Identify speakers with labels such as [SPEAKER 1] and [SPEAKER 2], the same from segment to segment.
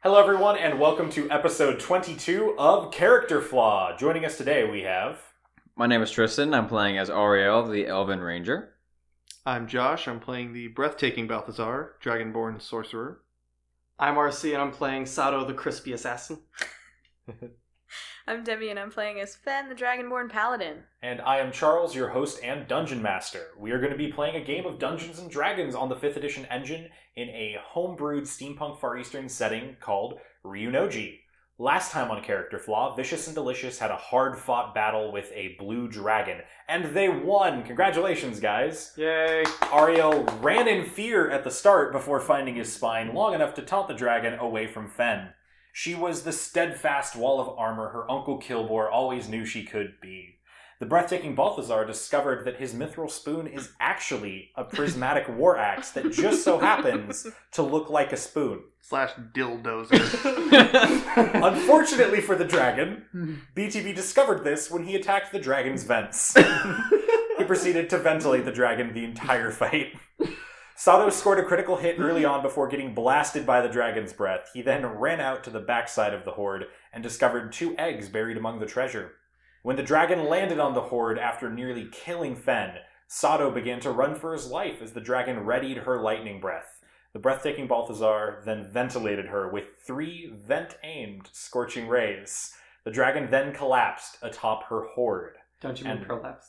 [SPEAKER 1] Hello everyone, and welcome to episode 22 of Character Flaw. Joining us today we have...
[SPEAKER 2] My name is Tristan. I'm playing as Ariel, the Elven Ranger.
[SPEAKER 3] I'm Josh. I'm playing the breathtaking Balthazar, Dragonborn Sorcerer.
[SPEAKER 4] I'm RC, and I'm playing Sato, the Crispy Assassin.
[SPEAKER 5] I'm Debbie, and I'm playing as Fen, the Dragonborn Paladin.
[SPEAKER 1] And I am Charles, your host and Dungeon Master. We are going to be playing a game of Dungeons & Dragons on the 5th edition engine in a homebrewed steampunk Far Eastern setting called Ryunoji. Last time on Character Flaw, Vicious and Delicious had a hard-fought battle with a blue dragon, and they won! Congratulations, guys!
[SPEAKER 4] Yay!
[SPEAKER 1] Ariel ran in fear at the start before finding his spine long enough to taunt the dragon away from Fen. She was the steadfast wall of armor her Uncle Kilbor always knew she could be. The breathtaking Balthazar discovered that his mithril spoon is actually a prismatic war axe that just so happens to look like a spoon.
[SPEAKER 3] / dildozer.
[SPEAKER 1] Unfortunately for the dragon, BTB discovered this when he attacked the dragon's vents. He proceeded to ventilate the dragon the entire fight. Sato scored a critical hit early on before getting blasted by the dragon's breath. He then ran out to the backside of the horde and discovered 2 eggs buried among the treasure. When the dragon landed on the horde after nearly killing Fen, Sato began to run for his life as the dragon readied her lightning breath. The breathtaking Balthazar then ventilated her with 3 vent-aimed scorching rays. The dragon then collapsed atop her horde.
[SPEAKER 4] Don't you mean prolapse?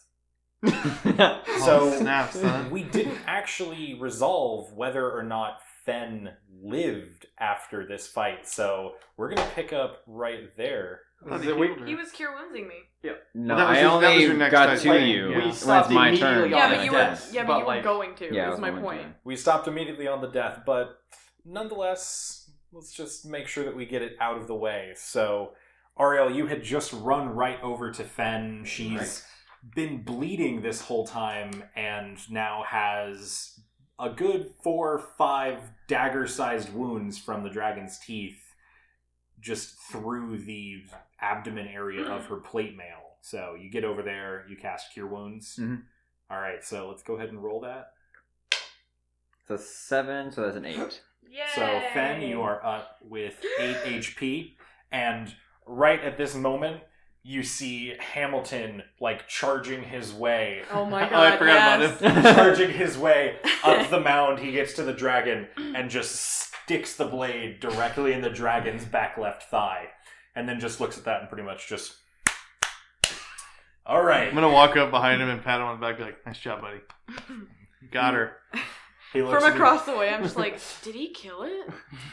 [SPEAKER 1] So
[SPEAKER 3] snaps, huh?
[SPEAKER 1] we didn't actually resolve whether or not Fen lived after this fight, so we're going to pick up right there.
[SPEAKER 5] He was cure woundsing me.
[SPEAKER 2] No,
[SPEAKER 3] That was
[SPEAKER 2] I
[SPEAKER 3] your- that was your
[SPEAKER 2] only
[SPEAKER 3] next
[SPEAKER 2] got
[SPEAKER 3] fight.
[SPEAKER 2] to
[SPEAKER 3] Like,
[SPEAKER 2] you
[SPEAKER 3] we
[SPEAKER 2] when it's
[SPEAKER 4] stopped
[SPEAKER 2] my turn.
[SPEAKER 4] immediately
[SPEAKER 5] Yeah,
[SPEAKER 4] on
[SPEAKER 5] but
[SPEAKER 4] the
[SPEAKER 5] you
[SPEAKER 4] death.
[SPEAKER 5] were. Yeah,
[SPEAKER 4] But,
[SPEAKER 5] but you were
[SPEAKER 4] like-
[SPEAKER 5] going to.
[SPEAKER 2] Yeah, I
[SPEAKER 5] was
[SPEAKER 2] was
[SPEAKER 5] my
[SPEAKER 2] going
[SPEAKER 5] point.
[SPEAKER 2] to.
[SPEAKER 1] We stopped immediately on the death, but nonetheless, let's just make sure that we get it out of the way. So, Ariel, you had just run right over to Fen. She's been bleeding this whole time and now has a good 4 or 5 dagger-sized wounds from the dragon's teeth just through the abdomen area of her plate mail. So you get over there, you cast Cure Wounds.
[SPEAKER 2] Mm-hmm.
[SPEAKER 1] All right, so let's go ahead and roll that.
[SPEAKER 2] It's a 7, so that's an 8.
[SPEAKER 5] Yay!
[SPEAKER 1] So, Fen, you are up with 8 HP, and right at this moment, you see Hamilton, charging his way.
[SPEAKER 5] Oh my god,
[SPEAKER 3] I forgot
[SPEAKER 5] yes.
[SPEAKER 3] about him.
[SPEAKER 1] Charging his way up the mound, he gets to the dragon and just sticks the blade directly in the dragon's back left thigh. And then just looks at that and pretty much just... Alright.
[SPEAKER 3] I'm gonna walk up behind him and pat him on the back, be like, "Nice job, buddy. Got her."
[SPEAKER 1] He looks
[SPEAKER 5] From
[SPEAKER 1] at me-
[SPEAKER 5] across the way, I'm just like, did he kill it?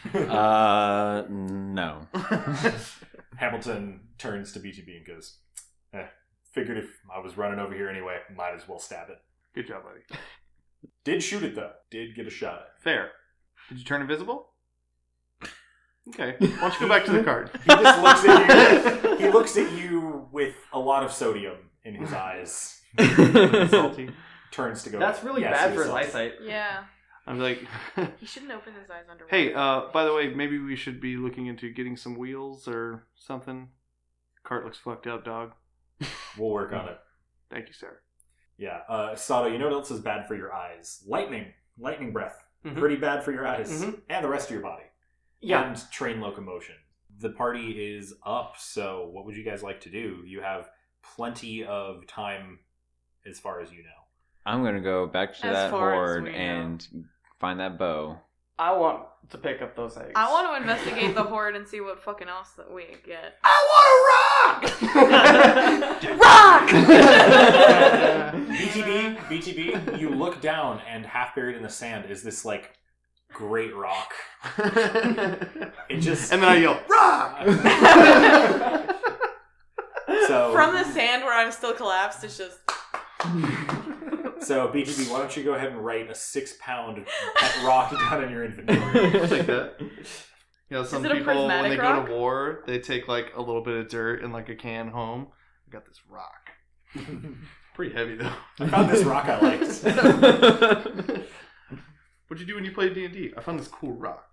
[SPEAKER 2] No.
[SPEAKER 1] Hamilton turns to BTB and goes, figured if I was running over here anyway, might as well stab it.
[SPEAKER 3] Good job, buddy.
[SPEAKER 1] Did shoot it though. Did get a shot at it.
[SPEAKER 3] Fair. Did you turn invisible? Okay. Why don't you go back to the card?
[SPEAKER 1] He just looks at you. He looks at you with a lot of sodium in his eyes.
[SPEAKER 3] Salty.
[SPEAKER 1] Turns to go.
[SPEAKER 4] That's really
[SPEAKER 1] "Yes,
[SPEAKER 4] bad
[SPEAKER 1] he
[SPEAKER 4] for
[SPEAKER 1] is
[SPEAKER 4] his
[SPEAKER 1] salty."
[SPEAKER 4] eyesight.
[SPEAKER 5] Yeah.
[SPEAKER 3] I'm like,
[SPEAKER 5] He shouldn't open his eyes underwater.
[SPEAKER 3] hey, by the way, maybe we should be looking into getting some wheels or something. Cart looks fucked up, dog.
[SPEAKER 1] We'll work on it.
[SPEAKER 3] Thank you, sir.
[SPEAKER 1] Yeah. Sato, you know what else is bad for your eyes? Lightning breath.
[SPEAKER 4] Mhm.
[SPEAKER 1] Pretty bad for your eyes
[SPEAKER 4] Mhm.
[SPEAKER 1] and the rest of your body.
[SPEAKER 4] Yeah.
[SPEAKER 1] And train locomotion. The party is up, so what would you guys like to do? You have plenty of time as far as you know.
[SPEAKER 2] I'm going to go back to
[SPEAKER 5] As
[SPEAKER 2] that
[SPEAKER 5] far as
[SPEAKER 2] horde
[SPEAKER 5] we know.
[SPEAKER 2] and find that bow.
[SPEAKER 4] I want to pick up those eggs.
[SPEAKER 5] I want to investigate the horde and see what fucking else that we get.
[SPEAKER 1] BTB, you look down and half buried in the sand is this great rock. It just
[SPEAKER 3] And then I yell, "Rock!"
[SPEAKER 1] so
[SPEAKER 5] From the sand where I'm still collapsed, it's just...
[SPEAKER 1] So BTB, why don't you go ahead and write a 6-pound pet rock down in your inventory?
[SPEAKER 3] I'll take that. You know, some
[SPEAKER 5] Is it a
[SPEAKER 3] people, when
[SPEAKER 5] prismatic
[SPEAKER 3] they
[SPEAKER 5] rock?
[SPEAKER 3] go to war, they take a little bit of dirt and a can home. I got this rock. Pretty heavy, though.
[SPEAKER 1] I found this rock I liked.
[SPEAKER 3] What'd you do when you played D&D? I found this cool rock.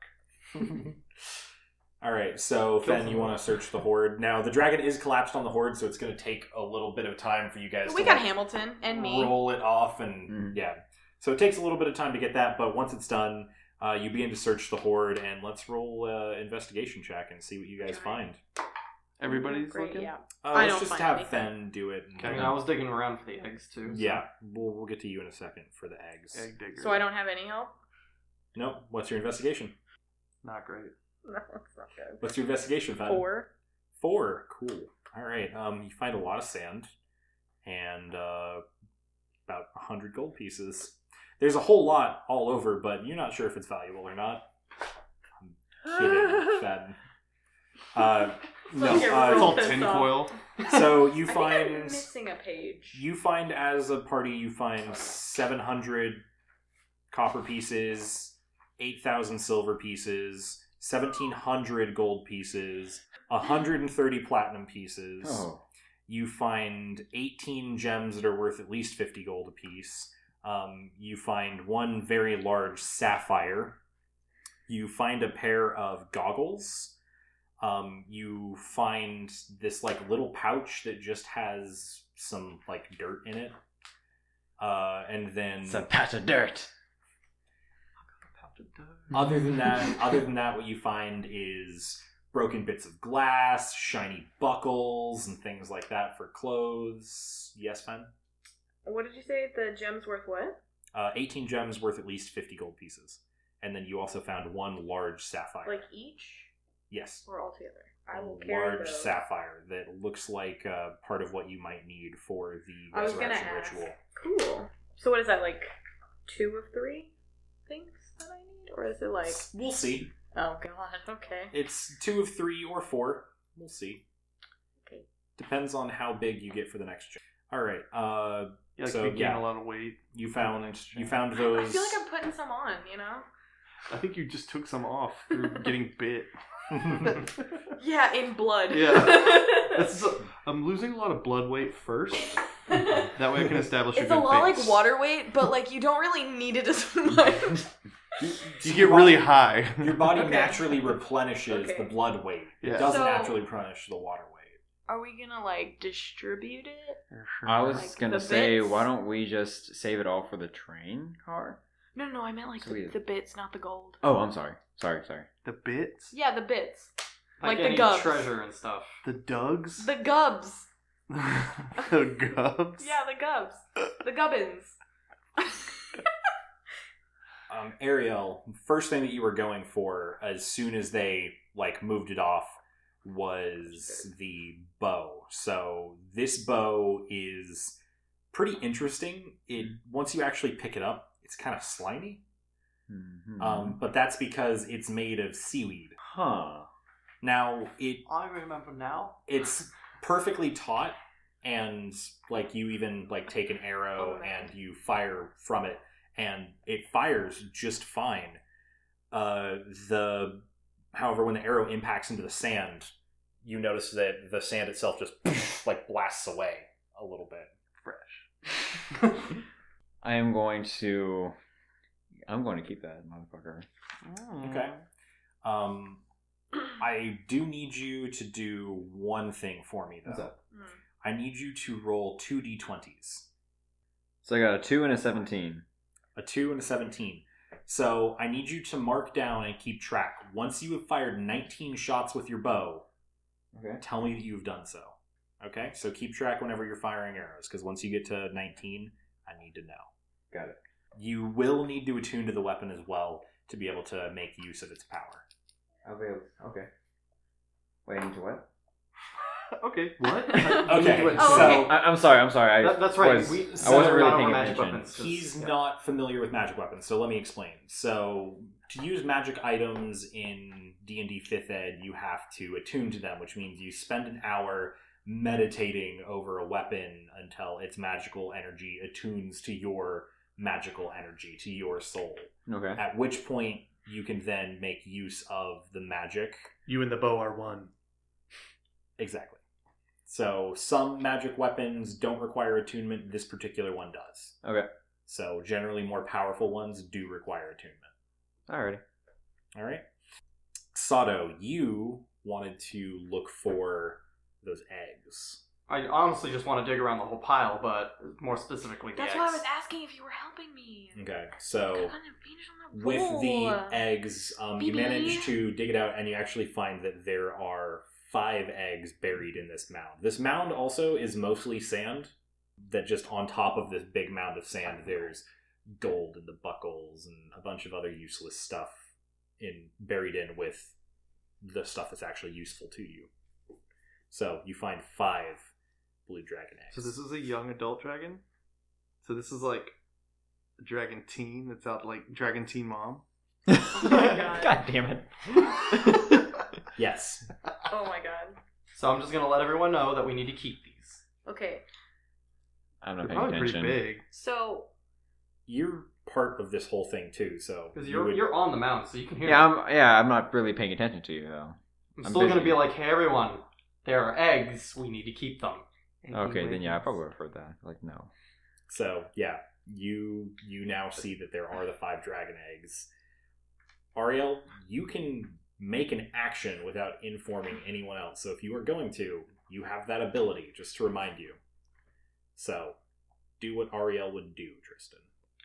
[SPEAKER 1] All right, so Fen, you want to search the horde. Now, the dragon is collapsed on the horde, so it's going to take a little bit of time for you guys
[SPEAKER 5] We
[SPEAKER 1] to
[SPEAKER 5] got Hamilton and me.
[SPEAKER 1] roll it off. And yeah, so it takes a little bit of time to get that, but once it's done, You begin to search the hoard, and let's roll investigation check and see what you guys find.
[SPEAKER 3] Everybody's
[SPEAKER 5] Great,
[SPEAKER 3] looking?
[SPEAKER 5] yeah.
[SPEAKER 1] Let's
[SPEAKER 5] don't
[SPEAKER 1] just
[SPEAKER 5] find
[SPEAKER 1] have
[SPEAKER 5] anything.
[SPEAKER 1] Fen do it.
[SPEAKER 4] I mean, I was digging around for the eggs too. So.
[SPEAKER 1] Yeah, we'll get to you in a second for the eggs.
[SPEAKER 3] Egg digger.
[SPEAKER 5] So I don't have any help?
[SPEAKER 1] No, what's your investigation?
[SPEAKER 3] Not great.
[SPEAKER 5] No, it's not good.
[SPEAKER 1] What's your investigation, Fen?
[SPEAKER 5] 4.
[SPEAKER 1] 4, cool. All right, you find a lot of sand and about 100 gold pieces. There's a whole lot all over, but you're not sure if it's valuable or not. I'm kidding, Fen. No,
[SPEAKER 5] It's
[SPEAKER 3] It's all
[SPEAKER 5] pissed
[SPEAKER 3] tinfoil.
[SPEAKER 1] so you
[SPEAKER 5] I think I'm
[SPEAKER 1] find
[SPEAKER 5] missing a page.
[SPEAKER 1] you find as a party you find 700 copper pieces, 8,000 silver pieces, 1,700 gold pieces, 130 platinum pieces.
[SPEAKER 2] Oh.
[SPEAKER 1] You find 18 gems that are worth at least 50 gold apiece. You find one very large sapphire. You find a pair of goggles. You find this like little pouch that just has some like dirt in it. And then
[SPEAKER 2] It's a patch of dirt.
[SPEAKER 1] other than that, what you find is broken bits of glass, shiny buckles, and things like that for clothes. Yes, Fen?
[SPEAKER 5] What did you say? The gem's worth what?
[SPEAKER 1] 18 gems worth at least 50 gold pieces. And then you also found one large sapphire.
[SPEAKER 5] Like each?
[SPEAKER 1] Yes.
[SPEAKER 5] Or all together? I will
[SPEAKER 1] A
[SPEAKER 5] carry
[SPEAKER 1] large
[SPEAKER 5] those.
[SPEAKER 1] sapphire that looks like part of what you might need for the
[SPEAKER 5] I was gonna
[SPEAKER 1] resurrection
[SPEAKER 5] ask.
[SPEAKER 1] ritual.
[SPEAKER 5] Cool. So what is that, like 2 of 3 things that I need? Or is it like...
[SPEAKER 1] We'll see.
[SPEAKER 5] Oh god, okay.
[SPEAKER 1] It's 2 of 3 or 4. We'll see.
[SPEAKER 5] Okay.
[SPEAKER 1] Depends on how big you get for the next gen. All right.
[SPEAKER 3] Yeah, like
[SPEAKER 1] So,
[SPEAKER 3] we gain
[SPEAKER 1] yeah.
[SPEAKER 3] a lot of weight.
[SPEAKER 1] You found
[SPEAKER 3] Next
[SPEAKER 1] you
[SPEAKER 3] gen.
[SPEAKER 1] found
[SPEAKER 5] I
[SPEAKER 1] those.
[SPEAKER 5] feel like I'm putting some on, you know?
[SPEAKER 3] I think you just took some off through getting bit.
[SPEAKER 5] Yeah, in blood.
[SPEAKER 3] Yeah. I'm losing a lot of blood weight first. That way I can establish
[SPEAKER 5] It's
[SPEAKER 3] a
[SPEAKER 5] a
[SPEAKER 3] good
[SPEAKER 5] lot
[SPEAKER 3] base.
[SPEAKER 5] like water weight, but like you don't really need it as much.
[SPEAKER 3] You get really high.
[SPEAKER 1] Your body
[SPEAKER 5] Okay.
[SPEAKER 1] naturally replenishes
[SPEAKER 5] Okay.
[SPEAKER 1] the blood weight. It
[SPEAKER 3] Yeah.
[SPEAKER 1] doesn't
[SPEAKER 5] So-
[SPEAKER 1] naturally replenish the water weight.
[SPEAKER 5] Are we gonna like distribute it?
[SPEAKER 2] I was
[SPEAKER 5] Like
[SPEAKER 2] gonna
[SPEAKER 5] the
[SPEAKER 2] say,
[SPEAKER 5] bits?
[SPEAKER 2] why don't we just save it all for the train car?
[SPEAKER 5] No, I meant like
[SPEAKER 2] Sweet.
[SPEAKER 5] the bits, not the gold.
[SPEAKER 2] Oh, I'm sorry. Sorry.
[SPEAKER 3] The bits?
[SPEAKER 5] Yeah, the bits. Like the
[SPEAKER 4] any
[SPEAKER 5] gubs.
[SPEAKER 4] treasure and stuff.
[SPEAKER 3] The dugs?
[SPEAKER 5] The gubs.
[SPEAKER 3] The gubs?
[SPEAKER 5] Yeah, the gubs. The gubbins.
[SPEAKER 1] Ariel, first thing that you were going for as soon as they like moved it off was the bow. So this bow is pretty interesting. It once you actually pick it up, it's kind of slimy.
[SPEAKER 2] Mhm.
[SPEAKER 1] But that's because it's made of seaweed.
[SPEAKER 2] Huh.
[SPEAKER 1] Now
[SPEAKER 4] I remember now.
[SPEAKER 1] it's perfectly taut, and like you even like take an arrow
[SPEAKER 5] Oh, man.
[SPEAKER 1] and you fire from it, and it fires just fine. However, when the arrow impacts into the sand, you notice that the sand itself just like blasts away a little bit.
[SPEAKER 3] Fresh.
[SPEAKER 2] I'm going to keep that motherfucker.
[SPEAKER 1] Okay. I do need you to do one thing for me, though.
[SPEAKER 2] What's that?
[SPEAKER 1] I need you to roll 2 d20s.
[SPEAKER 2] So I got a 2 and a 17.
[SPEAKER 1] A 2 and a 17. So I need you to mark down and keep track. Once you have fired 19 shots with your bow,
[SPEAKER 2] Okay.
[SPEAKER 1] tell me that you've done so. Okay? So keep track whenever you're firing arrows, because once you get to 19, I need to know.
[SPEAKER 2] Got it.
[SPEAKER 1] You will need to attune to the weapon as well to be able to make use of its power.
[SPEAKER 2] Okay. Wait, into what?
[SPEAKER 3] Okay, what?
[SPEAKER 1] Okay,
[SPEAKER 5] Oh,
[SPEAKER 1] so
[SPEAKER 5] okay.
[SPEAKER 2] I'm sorry.
[SPEAKER 4] That's right.
[SPEAKER 2] Was,
[SPEAKER 4] We
[SPEAKER 2] I
[SPEAKER 4] said
[SPEAKER 2] wasn't
[SPEAKER 4] we're
[SPEAKER 2] really
[SPEAKER 4] not
[SPEAKER 2] paying
[SPEAKER 4] on magic
[SPEAKER 2] attention.
[SPEAKER 4] weapons. 'cause-
[SPEAKER 1] he's
[SPEAKER 4] yeah.
[SPEAKER 1] not familiar with magic weapons, so let me explain. So to use magic items in D&D 5th Ed, you have to attune to them, which means you spend an hour meditating over a weapon until its magical energy attunes to your magical energy, to your soul.
[SPEAKER 2] Okay.
[SPEAKER 1] At which point you can then make use of the magic.
[SPEAKER 3] You and the bow are one.
[SPEAKER 1] Exactly. So some magic weapons don't require attunement. This particular one does.
[SPEAKER 2] Okay.
[SPEAKER 1] So generally more powerful ones do require attunement.
[SPEAKER 2] Alrighty.
[SPEAKER 1] All right. Sato, you wanted to look for those eggs.
[SPEAKER 4] I honestly just want to dig around the whole pile, but more specifically the
[SPEAKER 5] That's
[SPEAKER 4] eggs.
[SPEAKER 5] why I was asking if you were helping me.
[SPEAKER 1] Okay,
[SPEAKER 5] I
[SPEAKER 1] so
[SPEAKER 5] couldn't finish on that
[SPEAKER 1] with
[SPEAKER 5] roll.
[SPEAKER 1] the eggs, you
[SPEAKER 5] BB.
[SPEAKER 1] manage to dig it out, and you actually find that there are 5 eggs buried in this mound. This mound also is mostly sand. That just on top of this big mound of sand, there's gold in the buckles and a bunch of other useless stuff buried in with the stuff that's actually useful to you. So you find 5 blue dragon eggs.
[SPEAKER 3] So this is a young adult dragon? So this is like a dragon teen that's out like dragon teen mom?
[SPEAKER 5] Oh my god.
[SPEAKER 2] God damn it.
[SPEAKER 1] Yes.
[SPEAKER 5] Oh my god.
[SPEAKER 4] So I'm just going to let everyone know that we need to keep these.
[SPEAKER 5] Okay,
[SPEAKER 2] I'm
[SPEAKER 3] They're
[SPEAKER 2] not paying
[SPEAKER 3] probably
[SPEAKER 2] attention.
[SPEAKER 3] pretty big.
[SPEAKER 5] so
[SPEAKER 1] You're part of this whole thing too, so
[SPEAKER 4] Because
[SPEAKER 1] you would-
[SPEAKER 4] you're on the mound, so you can hear me.
[SPEAKER 2] I'm not really paying attention to you though.
[SPEAKER 4] I'm
[SPEAKER 2] I'm
[SPEAKER 4] still going to
[SPEAKER 2] busy.
[SPEAKER 4] be like, hey everyone, there are eggs, we need to keep them.
[SPEAKER 2] Okay, then yeah, I probably would have heard that. Like, no.
[SPEAKER 1] So yeah, you now see that there are the 5 dragon eggs. Ariel, you can make an action without informing anyone else. So if you are going to, you have that ability, just to remind you. So do what Ariel would do, Tristan.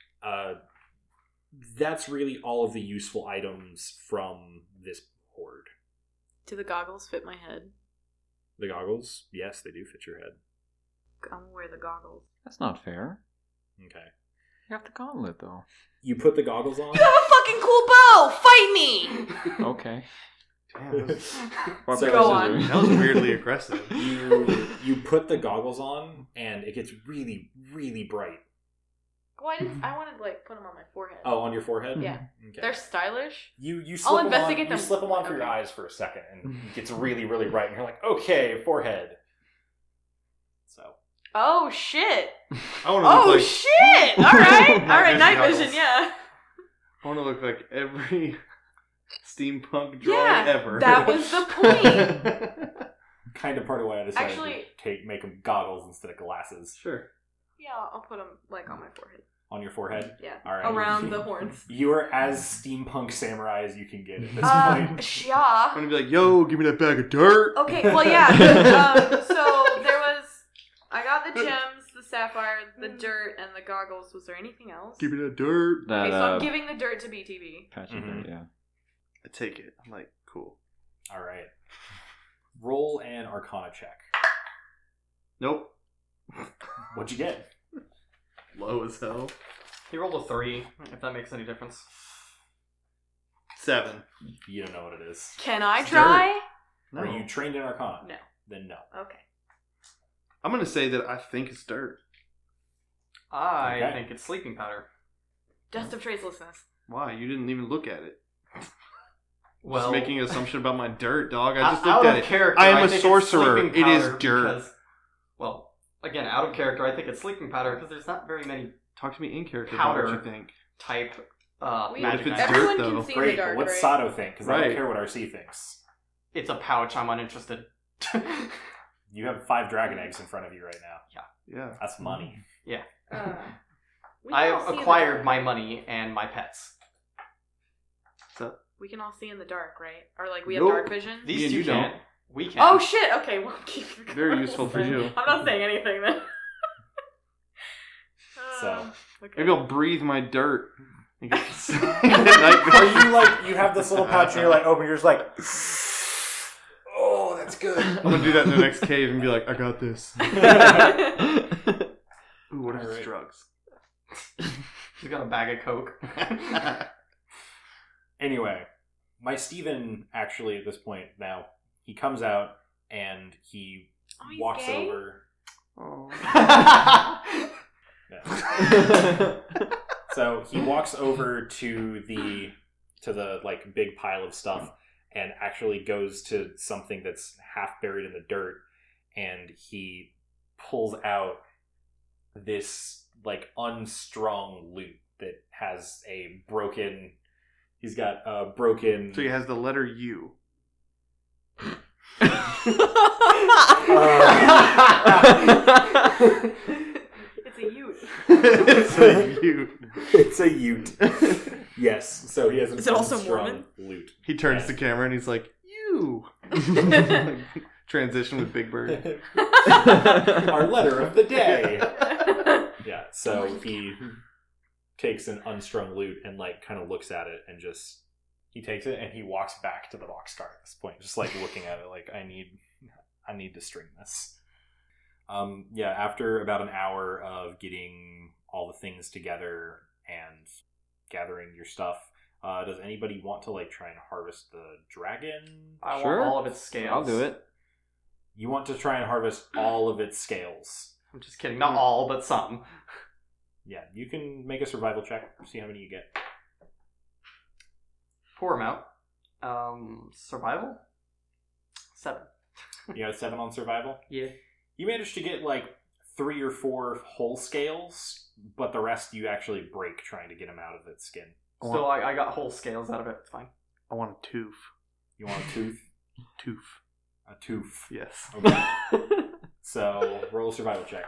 [SPEAKER 1] That's really all of the useful items from this hoard.
[SPEAKER 5] do the goggles fit my head?
[SPEAKER 1] The goggles, yes, they do fit your head.
[SPEAKER 5] I'm gonna wear the goggles.
[SPEAKER 2] That's not fair.
[SPEAKER 1] Okay.
[SPEAKER 2] You have the gauntlet though.
[SPEAKER 1] You put the goggles on.
[SPEAKER 5] You have a fucking cool bow! Fight me!
[SPEAKER 2] Okay.
[SPEAKER 3] Damn,
[SPEAKER 2] Rock,
[SPEAKER 1] So-
[SPEAKER 2] paper,
[SPEAKER 5] Go on.
[SPEAKER 2] scissors.
[SPEAKER 3] that was weirdly aggressive.
[SPEAKER 1] You put the goggles on, and it gets really, really bright.
[SPEAKER 5] Well, I wanted to like put them on my forehead.
[SPEAKER 1] Oh, on your forehead?
[SPEAKER 5] Yeah.
[SPEAKER 1] Okay.
[SPEAKER 5] They're stylish.
[SPEAKER 1] You slip
[SPEAKER 5] I'll
[SPEAKER 1] them
[SPEAKER 5] investigate
[SPEAKER 1] on,
[SPEAKER 5] them.
[SPEAKER 1] You slip them on for your
[SPEAKER 5] Okay.
[SPEAKER 1] eyes for a second, and it gets really, really bright, and you're like, okay, forehead. So.
[SPEAKER 5] Oh shit!
[SPEAKER 3] I want to look
[SPEAKER 5] Oh
[SPEAKER 3] like
[SPEAKER 5] shit! Alright!
[SPEAKER 3] Night
[SPEAKER 5] Alright,
[SPEAKER 3] vision
[SPEAKER 5] night
[SPEAKER 3] goggles.
[SPEAKER 5] vision, yeah.
[SPEAKER 3] I want to look like every steampunk drawing
[SPEAKER 5] Yeah,
[SPEAKER 3] ever.
[SPEAKER 5] that was the point.
[SPEAKER 1] Kind of part of why I decided
[SPEAKER 5] Actually-
[SPEAKER 1] to make them goggles instead of glasses.
[SPEAKER 3] Sure.
[SPEAKER 5] Yeah, I'll put them like on my forehead.
[SPEAKER 1] On your forehead?
[SPEAKER 5] Yeah.
[SPEAKER 1] All right.
[SPEAKER 5] Around the horns.
[SPEAKER 1] You are as steampunk samurai as you can get at this point.
[SPEAKER 5] Yeah.
[SPEAKER 3] I'm gonna be like, yo, give me that bag of dirt.
[SPEAKER 5] Okay, well, yeah. So there was. I got the gems, the sapphire, the dirt, and the goggles. Was there anything else?
[SPEAKER 3] Give me that dirt.
[SPEAKER 2] That,
[SPEAKER 5] Okay, so I'm giving the dirt to BTV.
[SPEAKER 2] patch of
[SPEAKER 1] Mhm.
[SPEAKER 2] dirt, yeah.
[SPEAKER 3] I take it. I'm like, cool.
[SPEAKER 1] All right. Roll an Arcana check.
[SPEAKER 3] Nope.
[SPEAKER 1] What'd you get?
[SPEAKER 3] Low as hell.
[SPEAKER 4] He rolled a 3, if that makes any difference.
[SPEAKER 3] 7.
[SPEAKER 1] You don't know what it is.
[SPEAKER 5] Can I
[SPEAKER 3] It's
[SPEAKER 5] try?
[SPEAKER 3] No.
[SPEAKER 1] Are you trained in Arcana?
[SPEAKER 5] No.
[SPEAKER 1] Then no.
[SPEAKER 5] Okay.
[SPEAKER 3] I'm gonna say that I think it's dirt.
[SPEAKER 4] I
[SPEAKER 1] Okay.
[SPEAKER 4] think it's sleeping powder.
[SPEAKER 5] Dust of tracelessness.
[SPEAKER 3] Why? You didn't even look at it.
[SPEAKER 4] Well,
[SPEAKER 3] Just making an assumption about my dirt, dog. I just
[SPEAKER 4] out
[SPEAKER 3] looked at
[SPEAKER 4] of
[SPEAKER 3] it.
[SPEAKER 4] character,
[SPEAKER 3] I am a
[SPEAKER 4] think it's
[SPEAKER 3] sorcerer.
[SPEAKER 4] sleeping
[SPEAKER 3] It is
[SPEAKER 4] powder
[SPEAKER 3] dirt.
[SPEAKER 4] because- well, again, out of character, I think it's sleeping powder because there's not very many
[SPEAKER 3] Talk to me in character
[SPEAKER 4] Powder.
[SPEAKER 3] about what you think.
[SPEAKER 4] type
[SPEAKER 5] We,
[SPEAKER 4] magic
[SPEAKER 3] if it's
[SPEAKER 4] items.
[SPEAKER 5] everyone
[SPEAKER 3] dirt,
[SPEAKER 5] can
[SPEAKER 3] though.
[SPEAKER 5] see in
[SPEAKER 1] Great,
[SPEAKER 5] the dark,
[SPEAKER 1] but what's
[SPEAKER 5] right?
[SPEAKER 1] Sato think? Because I
[SPEAKER 3] Right.
[SPEAKER 1] don't care what RC thinks.
[SPEAKER 4] It's a pouch. I'm uninterested.
[SPEAKER 1] You have 5 dragon eggs in front of you right now.
[SPEAKER 3] Yeah.
[SPEAKER 1] That's money.
[SPEAKER 5] We can all
[SPEAKER 4] I've
[SPEAKER 5] see in the
[SPEAKER 4] acquired
[SPEAKER 5] dark.
[SPEAKER 4] my money and my pets.
[SPEAKER 3] So
[SPEAKER 5] We can all see in the dark, right? Or like we have
[SPEAKER 3] Nope.
[SPEAKER 5] dark vision.
[SPEAKER 3] Me
[SPEAKER 4] These
[SPEAKER 3] and
[SPEAKER 4] two
[SPEAKER 3] you don't.
[SPEAKER 4] can't. We can.
[SPEAKER 5] Oh shit! Okay, well keep it
[SPEAKER 3] Very
[SPEAKER 5] going.
[SPEAKER 3] useful for you.
[SPEAKER 5] I'm not saying anything then.
[SPEAKER 1] So,
[SPEAKER 5] okay.
[SPEAKER 3] maybe I'll breathe my dirt. You get
[SPEAKER 1] Are you like, you have this little pouch and you're like, open, you're just like, oh, that's good.
[SPEAKER 3] I'm gonna do that in the next cave and be like, I got this. Ooh, what if it's
[SPEAKER 1] Alright.
[SPEAKER 3] drugs?
[SPEAKER 4] She's got a bag of Coke.
[SPEAKER 1] Anyway, my Steven actually at this point now, he comes out and he
[SPEAKER 5] Oh, he's
[SPEAKER 1] walks
[SPEAKER 5] gay?
[SPEAKER 1] over.
[SPEAKER 3] Oh.
[SPEAKER 1] Yeah. So he walks over to the like big pile of stuff and actually goes to something that's half buried in the dirt, and he pulls out this like unstrung lute that has a broken. He's got a broken.
[SPEAKER 3] So he has the letter U.
[SPEAKER 5] It's a ute.
[SPEAKER 3] It's a U.
[SPEAKER 1] It's a ute. Yes. So he has an
[SPEAKER 5] Is it also
[SPEAKER 1] unstrung
[SPEAKER 5] Mormon?
[SPEAKER 1] lute.
[SPEAKER 3] He turns
[SPEAKER 1] Yeah.
[SPEAKER 3] the camera and he's like, you. Transition with Big Bird.
[SPEAKER 1] Our letter of the day. Yeah, so he takes an unstrung lute and like kind of looks at it and just he takes it and he walks back to the boxcar at this point, just like looking at it like I need to string this. Yeah, after about an hour of getting all the things together and gathering your stuff, does anybody want to like try and harvest the dragon?
[SPEAKER 4] I
[SPEAKER 2] Sure.
[SPEAKER 4] want all of its scales.
[SPEAKER 2] I'll do it.
[SPEAKER 1] You want to try and harvest all of its scales.
[SPEAKER 4] I'm just kidding. Not all, but some.
[SPEAKER 1] Yeah, you can make a survival check, see how many you get.
[SPEAKER 4] Poor amount. Survival? 7.
[SPEAKER 1] You got a 7 on survival?
[SPEAKER 4] Yeah.
[SPEAKER 1] You managed to get like 3 or 4 whole scales, but the rest you actually break trying to get them out of its skin.
[SPEAKER 4] Still, I got whole scales out of it. It's fine.
[SPEAKER 3] I want a tooth.
[SPEAKER 1] You want a tooth?
[SPEAKER 3] Tooth.
[SPEAKER 1] A tooth.
[SPEAKER 3] Yes.
[SPEAKER 1] Okay. So, roll a survival check.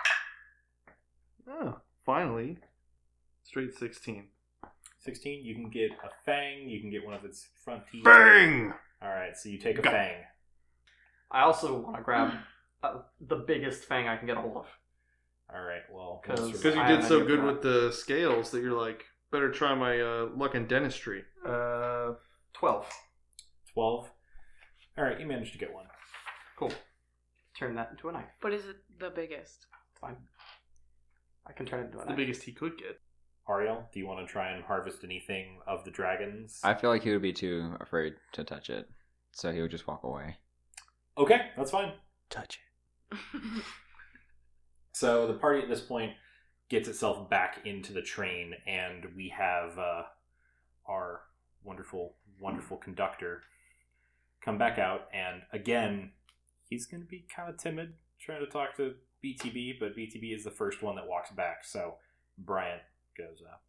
[SPEAKER 3] Oh, finally. Straight 16.
[SPEAKER 1] 16, you can get a fang, you can get one of its front teeth.
[SPEAKER 3] Bang!
[SPEAKER 1] Alright, so you take a
[SPEAKER 3] Go.
[SPEAKER 1] fang.
[SPEAKER 4] I also want to grab the biggest fang I can get a hold of.
[SPEAKER 1] Alright, well.
[SPEAKER 4] 'Cause-
[SPEAKER 1] roll
[SPEAKER 3] Because
[SPEAKER 1] survival.
[SPEAKER 3] you
[SPEAKER 4] I
[SPEAKER 3] did
[SPEAKER 4] have
[SPEAKER 3] so
[SPEAKER 4] an idea
[SPEAKER 3] good
[SPEAKER 4] for
[SPEAKER 3] with the scales that you're like, better try my luck in dentistry.
[SPEAKER 4] 12.
[SPEAKER 1] 12. Alright, you managed to get one.
[SPEAKER 4] Cool. Turn that into a knife.
[SPEAKER 5] But is it the biggest?
[SPEAKER 4] It's fine. I can turn it into a
[SPEAKER 3] The
[SPEAKER 4] knife.
[SPEAKER 3] biggest he could get.
[SPEAKER 1] Ariel, do you want to try and harvest anything of the dragons?
[SPEAKER 2] I feel like he would be too afraid to touch it, so he would just walk away.
[SPEAKER 1] Okay, that's fine.
[SPEAKER 3] Touch it.
[SPEAKER 1] So the party at this point gets itself back into the train, and we have our wonderful, wonderful conductor come back out, and again, he's going to be kind of timid, trying to talk to BTB, but BTB is the first one that walks back, so Bryant goes up.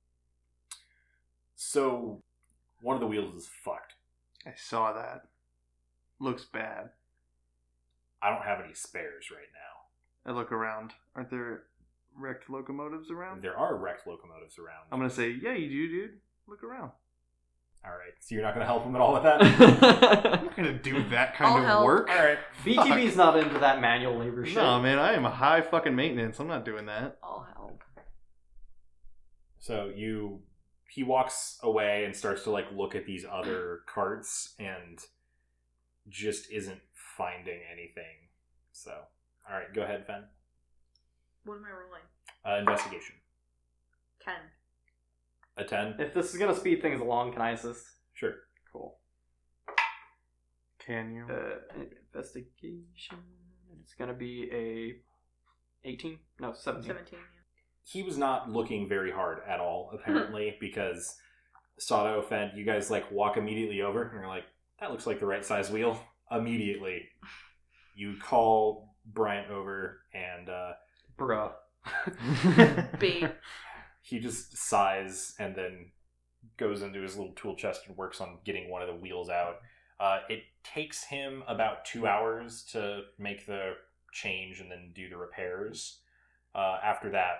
[SPEAKER 1] So, one of the wheels is fucked.
[SPEAKER 3] I saw that. Looks bad.
[SPEAKER 1] I don't have any spares right now.
[SPEAKER 3] I look around. Aren't there wrecked locomotives around?
[SPEAKER 1] There are wrecked locomotives around.
[SPEAKER 3] I'm gonna say, yeah, you do, dude. Look around.
[SPEAKER 1] Alright, so you're not going to help him at all with that?
[SPEAKER 3] I'm not gonna do that kind
[SPEAKER 5] I'll
[SPEAKER 3] of
[SPEAKER 5] help.
[SPEAKER 3] work.
[SPEAKER 1] Alright.
[SPEAKER 4] BTB's not into that manual labor shit.
[SPEAKER 3] No, man, I am a high fucking maintenance. I'm not doing that.
[SPEAKER 5] I'll help.
[SPEAKER 1] So he walks away and starts to like look at these other carts and just isn't finding anything. So, all right, go ahead, Fen.
[SPEAKER 5] What am I rolling?
[SPEAKER 1] Investigation.
[SPEAKER 5] 10.
[SPEAKER 1] A 10?
[SPEAKER 4] If this is gonna speed things along, can I assist?
[SPEAKER 1] Sure.
[SPEAKER 4] Cool.
[SPEAKER 3] Can you?
[SPEAKER 4] Investigation. It's gonna be a 18? No, 17.
[SPEAKER 5] 17, yeah.
[SPEAKER 1] He was not looking very hard at all, apparently, because Sato, Fen, you guys like walk immediately over and you're like, that looks like the right size wheel. Immediately, you call Bryant over and
[SPEAKER 4] Bruh.
[SPEAKER 5] B.
[SPEAKER 1] he just sighs and then goes into his little tool chest and works on getting one of the wheels out. It takes him about 2 hours to make the change and then do the repairs. After that,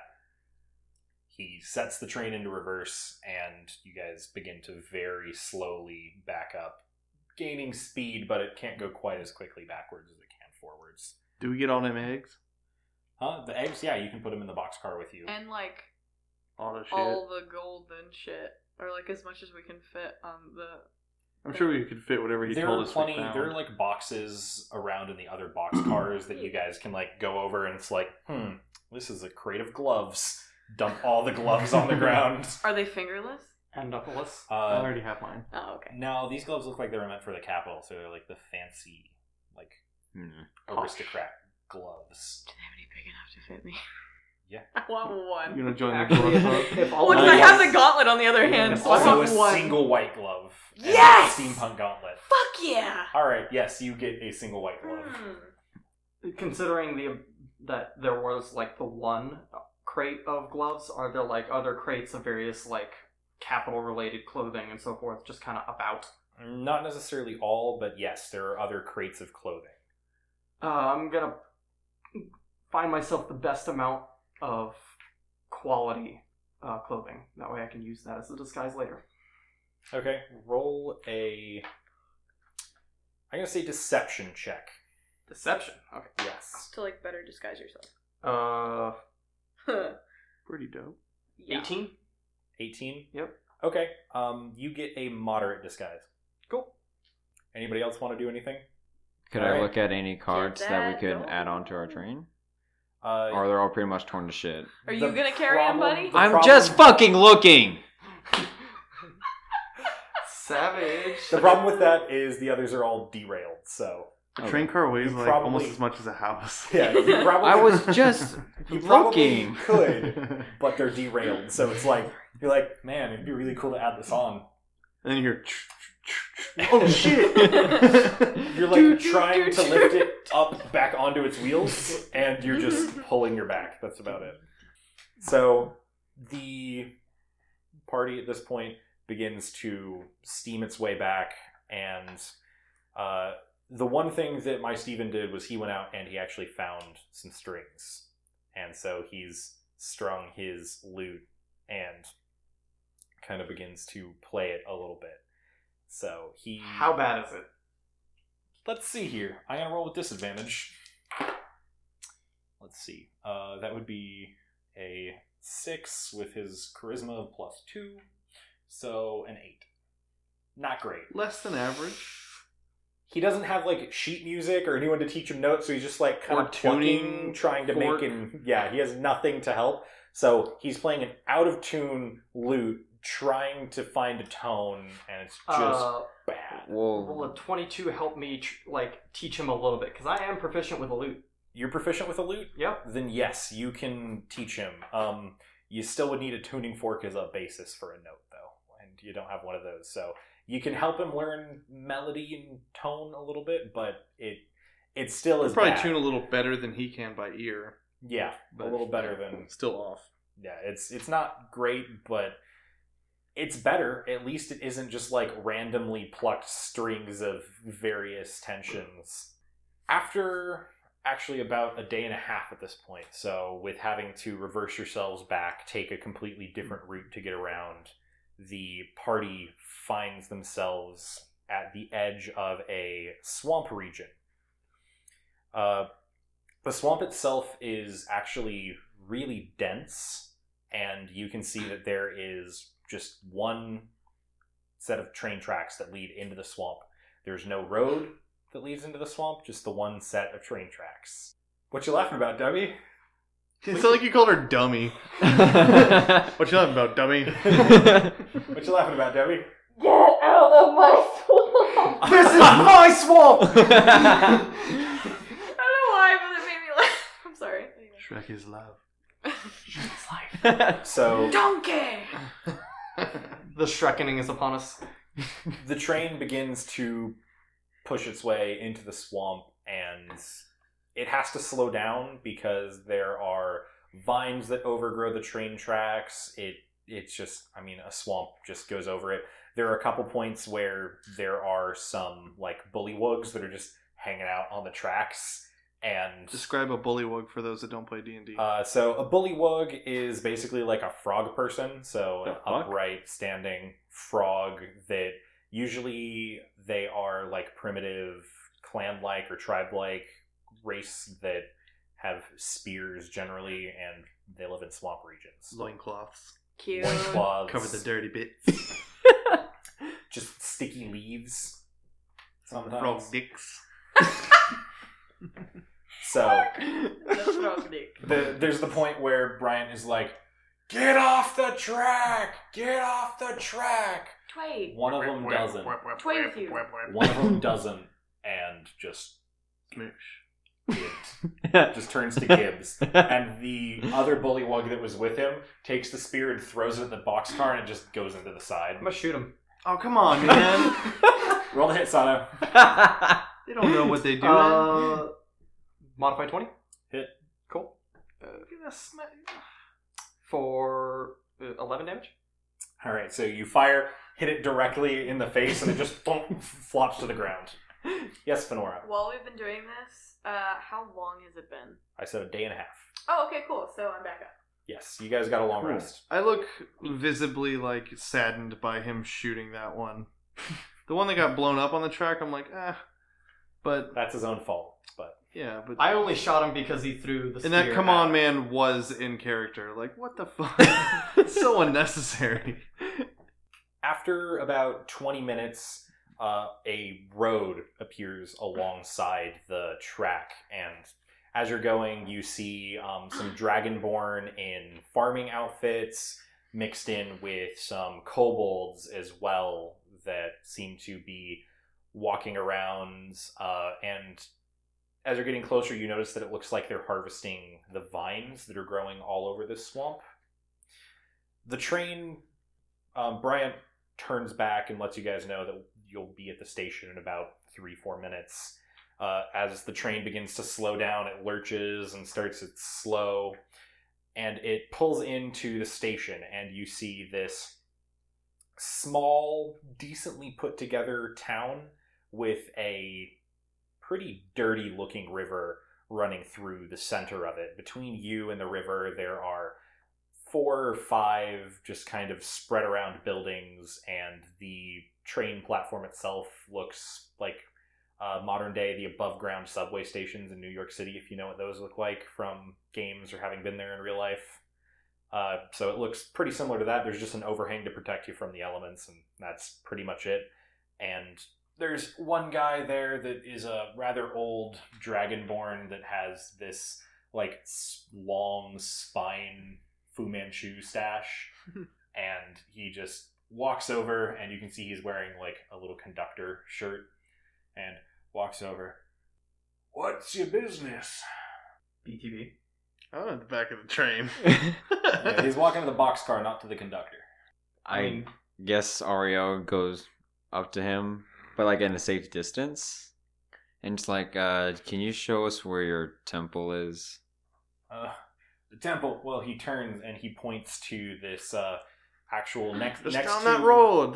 [SPEAKER 1] he sets the train into reverse and you guys begin to very slowly back up, gaining speed, but it can't go quite as quickly backwards as it can forwards.
[SPEAKER 3] Do we get all them eggs?
[SPEAKER 1] The eggs, yeah, you can put them in the boxcar with you.
[SPEAKER 5] And, like,
[SPEAKER 3] All the shit.
[SPEAKER 5] all the gold and shit. Or, like, as much as we can fit on the...
[SPEAKER 3] I'm sure we could fit whatever he
[SPEAKER 1] There
[SPEAKER 3] told
[SPEAKER 1] are
[SPEAKER 3] us.
[SPEAKER 1] plenty.
[SPEAKER 3] We found.
[SPEAKER 1] There are like boxes around in the other boxcars that you guys can like go over, and it's like, this is a crate of gloves. Dump all the gloves on the ground.
[SPEAKER 5] Are they fingerless?
[SPEAKER 4] And knuckleless.
[SPEAKER 3] I already have mine.
[SPEAKER 5] Oh, okay.
[SPEAKER 1] No, these gloves look like they were meant for the capital, so they're like the fancy, like aristocrat gloves.
[SPEAKER 5] Do they have any big enough to fit me?
[SPEAKER 1] Yeah.
[SPEAKER 5] I want one.
[SPEAKER 3] You gonna join
[SPEAKER 4] Actually,
[SPEAKER 3] the club?
[SPEAKER 4] if all
[SPEAKER 5] Well,
[SPEAKER 4] of
[SPEAKER 5] because
[SPEAKER 4] you
[SPEAKER 5] I have
[SPEAKER 4] guys-
[SPEAKER 5] the gauntlet on the other hand, so I
[SPEAKER 1] Also,
[SPEAKER 5] want
[SPEAKER 1] a
[SPEAKER 5] one.
[SPEAKER 1] single white glove. and a
[SPEAKER 5] Yes!
[SPEAKER 1] steampunk gauntlet.
[SPEAKER 5] Fuck yeah!
[SPEAKER 1] All right. Yes, you get a single white glove.
[SPEAKER 4] Considering that there was like the one crate of gloves, are there like other crates of various like capital related clothing and so forth just kind of about?
[SPEAKER 1] Not necessarily all, but yes, there are other crates of clothing.
[SPEAKER 4] I'm gonna find myself the best amount of quality clothing. That way I can use that as a disguise later.
[SPEAKER 1] Okay, roll a... I'm going to say deception check.
[SPEAKER 4] Deception. Okay.
[SPEAKER 1] Yes.
[SPEAKER 5] To like better disguise yourself.
[SPEAKER 3] Pretty dope.
[SPEAKER 5] Yeah.
[SPEAKER 4] 18.
[SPEAKER 1] 18?
[SPEAKER 4] Yep.
[SPEAKER 1] Okay. You get a moderate disguise.
[SPEAKER 4] Cool.
[SPEAKER 1] Anybody else want to do anything?
[SPEAKER 2] Could
[SPEAKER 1] Alright.
[SPEAKER 2] I look at any cards that we could
[SPEAKER 5] that
[SPEAKER 2] add on to our train?
[SPEAKER 1] Uh,
[SPEAKER 2] Or they're all pretty much torn to shit?
[SPEAKER 5] Are
[SPEAKER 1] The
[SPEAKER 5] you gonna carry him,
[SPEAKER 1] problem-
[SPEAKER 5] buddy?
[SPEAKER 1] the
[SPEAKER 2] I'm
[SPEAKER 1] problem-
[SPEAKER 2] just fucking looking!
[SPEAKER 4] Savage.
[SPEAKER 1] The problem with that is the others are all derailed, so...
[SPEAKER 3] A train car weighs
[SPEAKER 1] You
[SPEAKER 3] like
[SPEAKER 1] probably-
[SPEAKER 3] almost as much as a house.
[SPEAKER 1] Yeah, you probably...
[SPEAKER 2] I was just
[SPEAKER 1] You probably
[SPEAKER 2] looking.
[SPEAKER 1] could, but they're derailed, so it's like... You're like, man, it'd be really cool to add this on.
[SPEAKER 3] And then you hear, oh shit!
[SPEAKER 1] You're like trying to lift it up back onto its wheels, and you're just pulling your back. That's about it. So the party at this point begins to steam its way back, and the one thing that my Steven did was he went out and he actually found some strings, and so he's strung his lute and kind of begins to play it a little bit. So he...
[SPEAKER 4] How bad is it?
[SPEAKER 1] Let's see here. I'm going to roll with disadvantage. Let's see. That would be a 6 with his charisma of +2. So an 8. Not great.
[SPEAKER 3] Less than average.
[SPEAKER 1] He doesn't have like sheet music or anyone to teach him notes, so he's just like kind
[SPEAKER 3] Or
[SPEAKER 1] of tuning,
[SPEAKER 3] tuning
[SPEAKER 1] trying to
[SPEAKER 3] fork.
[SPEAKER 1] make and yeah, he has nothing to help. So he's playing an out of tune lute, trying to find a tone, and it's just bad.
[SPEAKER 4] Will
[SPEAKER 2] Whoa.
[SPEAKER 4] a 22 help me teach him a little bit? Because I am proficient with a lute.
[SPEAKER 1] You're proficient with a lute?
[SPEAKER 4] Yep.
[SPEAKER 1] Then yes, you can teach him. You still would need a tuning fork as a basis for a note, though, and you don't have one of those. So you can help him learn melody and tone a little bit, but it still
[SPEAKER 3] He'll
[SPEAKER 1] is
[SPEAKER 3] probably
[SPEAKER 1] bad.
[SPEAKER 3] tune a little better than he can by ear.
[SPEAKER 1] Yeah,
[SPEAKER 3] But
[SPEAKER 1] a little better than
[SPEAKER 3] Still off.
[SPEAKER 1] yeah. It's not great, but it's better. At least it isn't just like randomly plucked strings of various tensions. After actually about a day and a half at this point, so with having to reverse yourselves back, take a completely different route to get around, the party finds themselves at the edge of a swamp region. The swamp itself is actually really dense, and you can see that there is just one set of train tracks that lead into the swamp. There's no road that leads into the swamp, just the one set of train tracks. What you laughing about, Debbie?
[SPEAKER 3] It sounded like you called her dummy. What you laughing about, dummy?
[SPEAKER 1] What you laughing about, Debbie?
[SPEAKER 5] Get out of my swamp!
[SPEAKER 4] This is my swamp!
[SPEAKER 5] I don't know why, but it made me laugh. I'm sorry.
[SPEAKER 3] Shrek is love.
[SPEAKER 1] So
[SPEAKER 5] Donkey!
[SPEAKER 4] The Shrekening is upon us.
[SPEAKER 1] the train begins to push its way into the swamp, and it has to slow down because there are vines that overgrow the train tracks. It's just, I mean, a swamp just goes over it. There are a couple points where there are some like bullywugs that are just hanging out on the tracks, and
[SPEAKER 3] Describe a bullywug for those that don't play D&D.
[SPEAKER 1] so a bullywug is basically like a frog person, so an
[SPEAKER 2] The fuck?
[SPEAKER 1] upright standing frog that usually they are like primitive clan-like or tribe-like race that have spears generally, and they live in swamp regions.
[SPEAKER 3] Loincloths.
[SPEAKER 5] Cute.
[SPEAKER 1] Loincloths,
[SPEAKER 3] Cover the dirty bits.
[SPEAKER 1] just sticky leaves.
[SPEAKER 3] Frog
[SPEAKER 1] Sometimes.
[SPEAKER 3] dicks.
[SPEAKER 1] So
[SPEAKER 5] The frog dick.
[SPEAKER 1] there's the point where Brian is like, "Get off the track! Get off the track!"
[SPEAKER 5] Tway.
[SPEAKER 1] One of them doesn't.
[SPEAKER 5] Toy with you.
[SPEAKER 1] One of them doesn't, and just
[SPEAKER 3] Smoosh.
[SPEAKER 1] just turns to Gibbs. And the other bullywug that was with him takes the spear and throws it at the boxcar, and it just goes into the side.
[SPEAKER 4] I'm gonna shoot him.
[SPEAKER 3] Oh, come on, man.
[SPEAKER 1] Roll the hit, Sano.
[SPEAKER 3] They don't know what they do.
[SPEAKER 4] Modify 20.
[SPEAKER 1] Hit.
[SPEAKER 4] Cool. For 11 damage.
[SPEAKER 1] All right, so you fire, hit it directly in the face, and it just flops to the ground. Yes, Fenora.
[SPEAKER 5] While we've been doing this, how long has it been?
[SPEAKER 1] I said a day and a half.
[SPEAKER 5] Oh, okay, cool. So I'm back up.
[SPEAKER 1] Yes, you guys got a long
[SPEAKER 3] Cool.
[SPEAKER 1] rest.
[SPEAKER 3] I look visibly like saddened by him shooting that one. The one that got blown up on the track, I'm like, But
[SPEAKER 1] That's his own fault, but
[SPEAKER 3] Yeah, but
[SPEAKER 4] I only shot him because he threw the spear.
[SPEAKER 3] and that come on
[SPEAKER 4] at-
[SPEAKER 3] man was in character. Like, what the fuck? It's so unnecessary.
[SPEAKER 1] After about 20 minutes, a road appears alongside the track, and as you're going, you see some Dragonborn in farming outfits mixed in with some kobolds as well that seem to be walking around, and as you're getting closer, you notice that it looks like they're harvesting the vines that are growing all over this swamp. The train, Bryant turns back and lets you guys know that you'll be at the station in about 3-4 minutes. As the train begins to slow down, it lurches and starts its slow, and it pulls into the station, and you see this small, decently put together town with a pretty dirty looking river running through the center of it. Between you and the river, there are 4 or 5 just kind of spread around buildings, and the train platform itself looks like modern day, the above ground subway stations in New York City, if you know what those look like from games or having been there in real life. So it looks pretty similar to that. There's just an overhang to protect you from the elements, and that's pretty much it. And there's one guy there that is a rather old Dragonborn that has this like long spine Fu Manchu stash, and he just walks over, and you can see he's wearing like a little conductor shirt, and walks over. What's your business?
[SPEAKER 4] BTB.
[SPEAKER 3] I'm at the back of the train.
[SPEAKER 1] Yeah, he's walking to the boxcar, not to the conductor.
[SPEAKER 2] I guess Ariel goes up to him, but like in a safe distance, and it's like, can you show us where your temple is?
[SPEAKER 1] The temple. Well, he turns and he points to this actual next
[SPEAKER 3] Just
[SPEAKER 1] next
[SPEAKER 3] down
[SPEAKER 1] to
[SPEAKER 3] that road.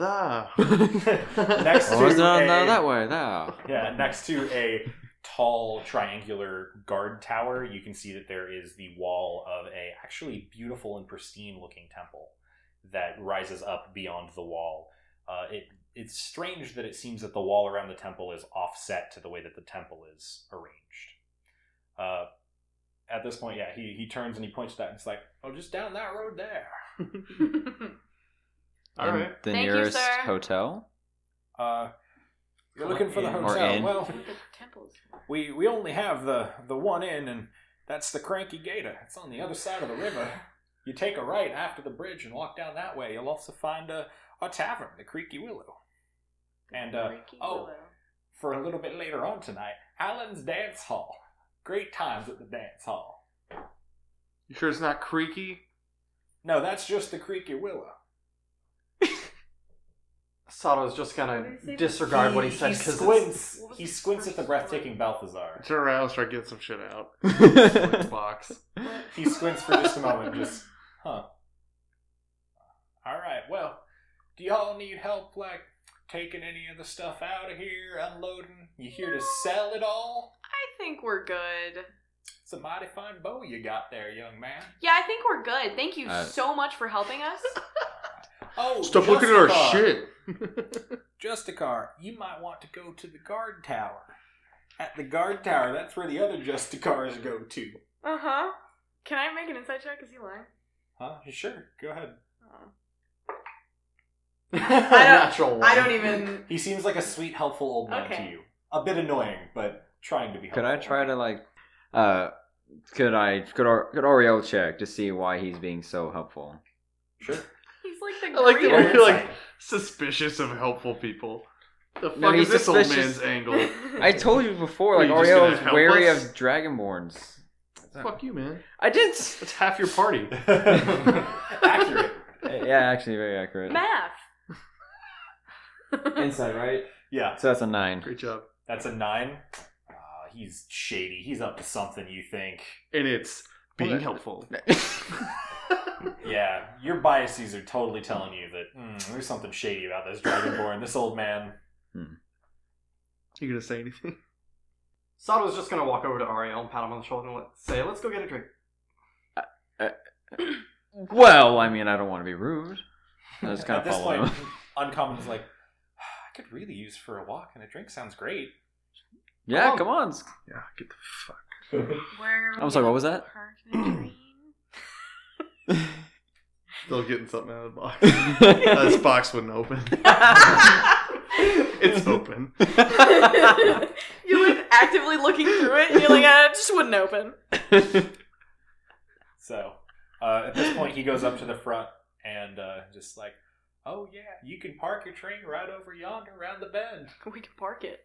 [SPEAKER 1] next
[SPEAKER 2] Oh,
[SPEAKER 1] to
[SPEAKER 2] no,
[SPEAKER 1] a,
[SPEAKER 2] that way, there.
[SPEAKER 1] yeah, next to a tall triangular guard tower, you can see that there is the wall of a actually beautiful and pristine looking temple that rises up beyond the wall. It's strange that it seems that the wall around the temple is offset to the way that the temple is arranged. At this point, yeah, he turns and he points to that, and it's like, oh, just down that road there.
[SPEAKER 3] All
[SPEAKER 2] And
[SPEAKER 3] right.
[SPEAKER 2] the
[SPEAKER 5] Thank you,
[SPEAKER 2] nearest
[SPEAKER 5] sir.
[SPEAKER 2] hotel?
[SPEAKER 1] You're looking for the
[SPEAKER 3] Or
[SPEAKER 1] hotel.
[SPEAKER 2] inn.
[SPEAKER 1] Well,
[SPEAKER 5] Temples.
[SPEAKER 1] we only have the one inn, and that's the Cranky Gator. It's on the other side of the river. You take a right after the bridge and walk down that way. You'll also find a tavern, the Creaky Willow. And,
[SPEAKER 5] Ricky Willow.
[SPEAKER 1] for a little bit later on tonight, Alan's Dance Hall. Great times at the dance hall.
[SPEAKER 3] You sure it's not creaky?
[SPEAKER 1] No, that's just the Creaky Willow.
[SPEAKER 4] Sato's just
[SPEAKER 5] What
[SPEAKER 4] gonna
[SPEAKER 5] did he say?
[SPEAKER 4] disregard what he said
[SPEAKER 1] He
[SPEAKER 4] because
[SPEAKER 1] squints.
[SPEAKER 5] What was
[SPEAKER 1] He
[SPEAKER 5] the
[SPEAKER 1] squints at the
[SPEAKER 5] first
[SPEAKER 1] breathtaking Balthazar.
[SPEAKER 3] Turn around, start getting some shit out. Squints box.
[SPEAKER 1] He squints for just a moment, just, huh. Alright, well, do y'all need help, like, taking any of the stuff out of here, unloading? You here to sell it all?
[SPEAKER 5] I think we're good.
[SPEAKER 1] It's a mighty fine bow you got there, young man.
[SPEAKER 5] Yeah, I think we're good. Thank you so much for helping us.
[SPEAKER 1] Oh,
[SPEAKER 3] Stop looking at our
[SPEAKER 1] Justicar.
[SPEAKER 3] shit.
[SPEAKER 1] Justicar, you might want to go to the guard tower. At the guard tower, that's where the other Justicars go to.
[SPEAKER 5] Uh-huh. Can I make an insight check? Is he lying?
[SPEAKER 1] Huh? Sure, go ahead.
[SPEAKER 4] natural one.
[SPEAKER 5] I don't even...
[SPEAKER 1] He seems like a sweet, helpful old man
[SPEAKER 5] Okay.
[SPEAKER 1] to you. A bit annoying, but trying to be helpful.
[SPEAKER 2] Could I try to like, could Ariel check to see why he's being so helpful?
[SPEAKER 1] Sure.
[SPEAKER 5] He's like the
[SPEAKER 3] I like that
[SPEAKER 5] greeter.
[SPEAKER 3] we're like suspicious of helpful people. The fuck
[SPEAKER 2] No,
[SPEAKER 3] is
[SPEAKER 2] he's
[SPEAKER 3] this old
[SPEAKER 2] suspicious.
[SPEAKER 3] man's angle?
[SPEAKER 2] I told you before, like
[SPEAKER 3] What, you just
[SPEAKER 2] Ariel
[SPEAKER 3] gonna
[SPEAKER 2] is
[SPEAKER 3] help
[SPEAKER 2] wary
[SPEAKER 3] us?
[SPEAKER 2] of Dragonborns.
[SPEAKER 3] Fuck you, man.
[SPEAKER 2] I didn't.
[SPEAKER 3] That's half your party.
[SPEAKER 1] Accurate.
[SPEAKER 2] Yeah, actually, very accurate.
[SPEAKER 5] Math.
[SPEAKER 2] Inside, right?
[SPEAKER 1] Yeah,
[SPEAKER 2] So that's a 9.
[SPEAKER 3] Great job.
[SPEAKER 1] that's a 9. He's shady. He's up to something, you think.
[SPEAKER 3] And it's being
[SPEAKER 2] Well,
[SPEAKER 3] helpful.
[SPEAKER 1] Yeah, your biases are totally telling you that there's something shady about this Dragonborn, this old man.
[SPEAKER 3] You gonna say anything?
[SPEAKER 4] Sato's just gonna walk over to Ariel and pat him on the shoulder and say, "Let's go get a drink."
[SPEAKER 2] Well, I mean, I don't want to be rude. I just kind
[SPEAKER 1] At
[SPEAKER 2] of
[SPEAKER 1] this
[SPEAKER 2] follow
[SPEAKER 1] point,
[SPEAKER 2] him.
[SPEAKER 1] Uncommon's like, I could really use for a walk and a drink. Sounds great.
[SPEAKER 2] Yeah,
[SPEAKER 3] Oh.
[SPEAKER 2] come on.
[SPEAKER 3] Yeah, get the fuck.
[SPEAKER 5] Where
[SPEAKER 2] I'm sorry, what was that?
[SPEAKER 5] park the train?
[SPEAKER 3] Still getting something out of the box. This box wouldn't open. It's open.
[SPEAKER 5] You're like actively looking through it, and you're like, it just wouldn't open.
[SPEAKER 1] So, at this point, he goes up to the front and just like, oh yeah, you can park your train right over yonder around the bend.
[SPEAKER 5] We can park it.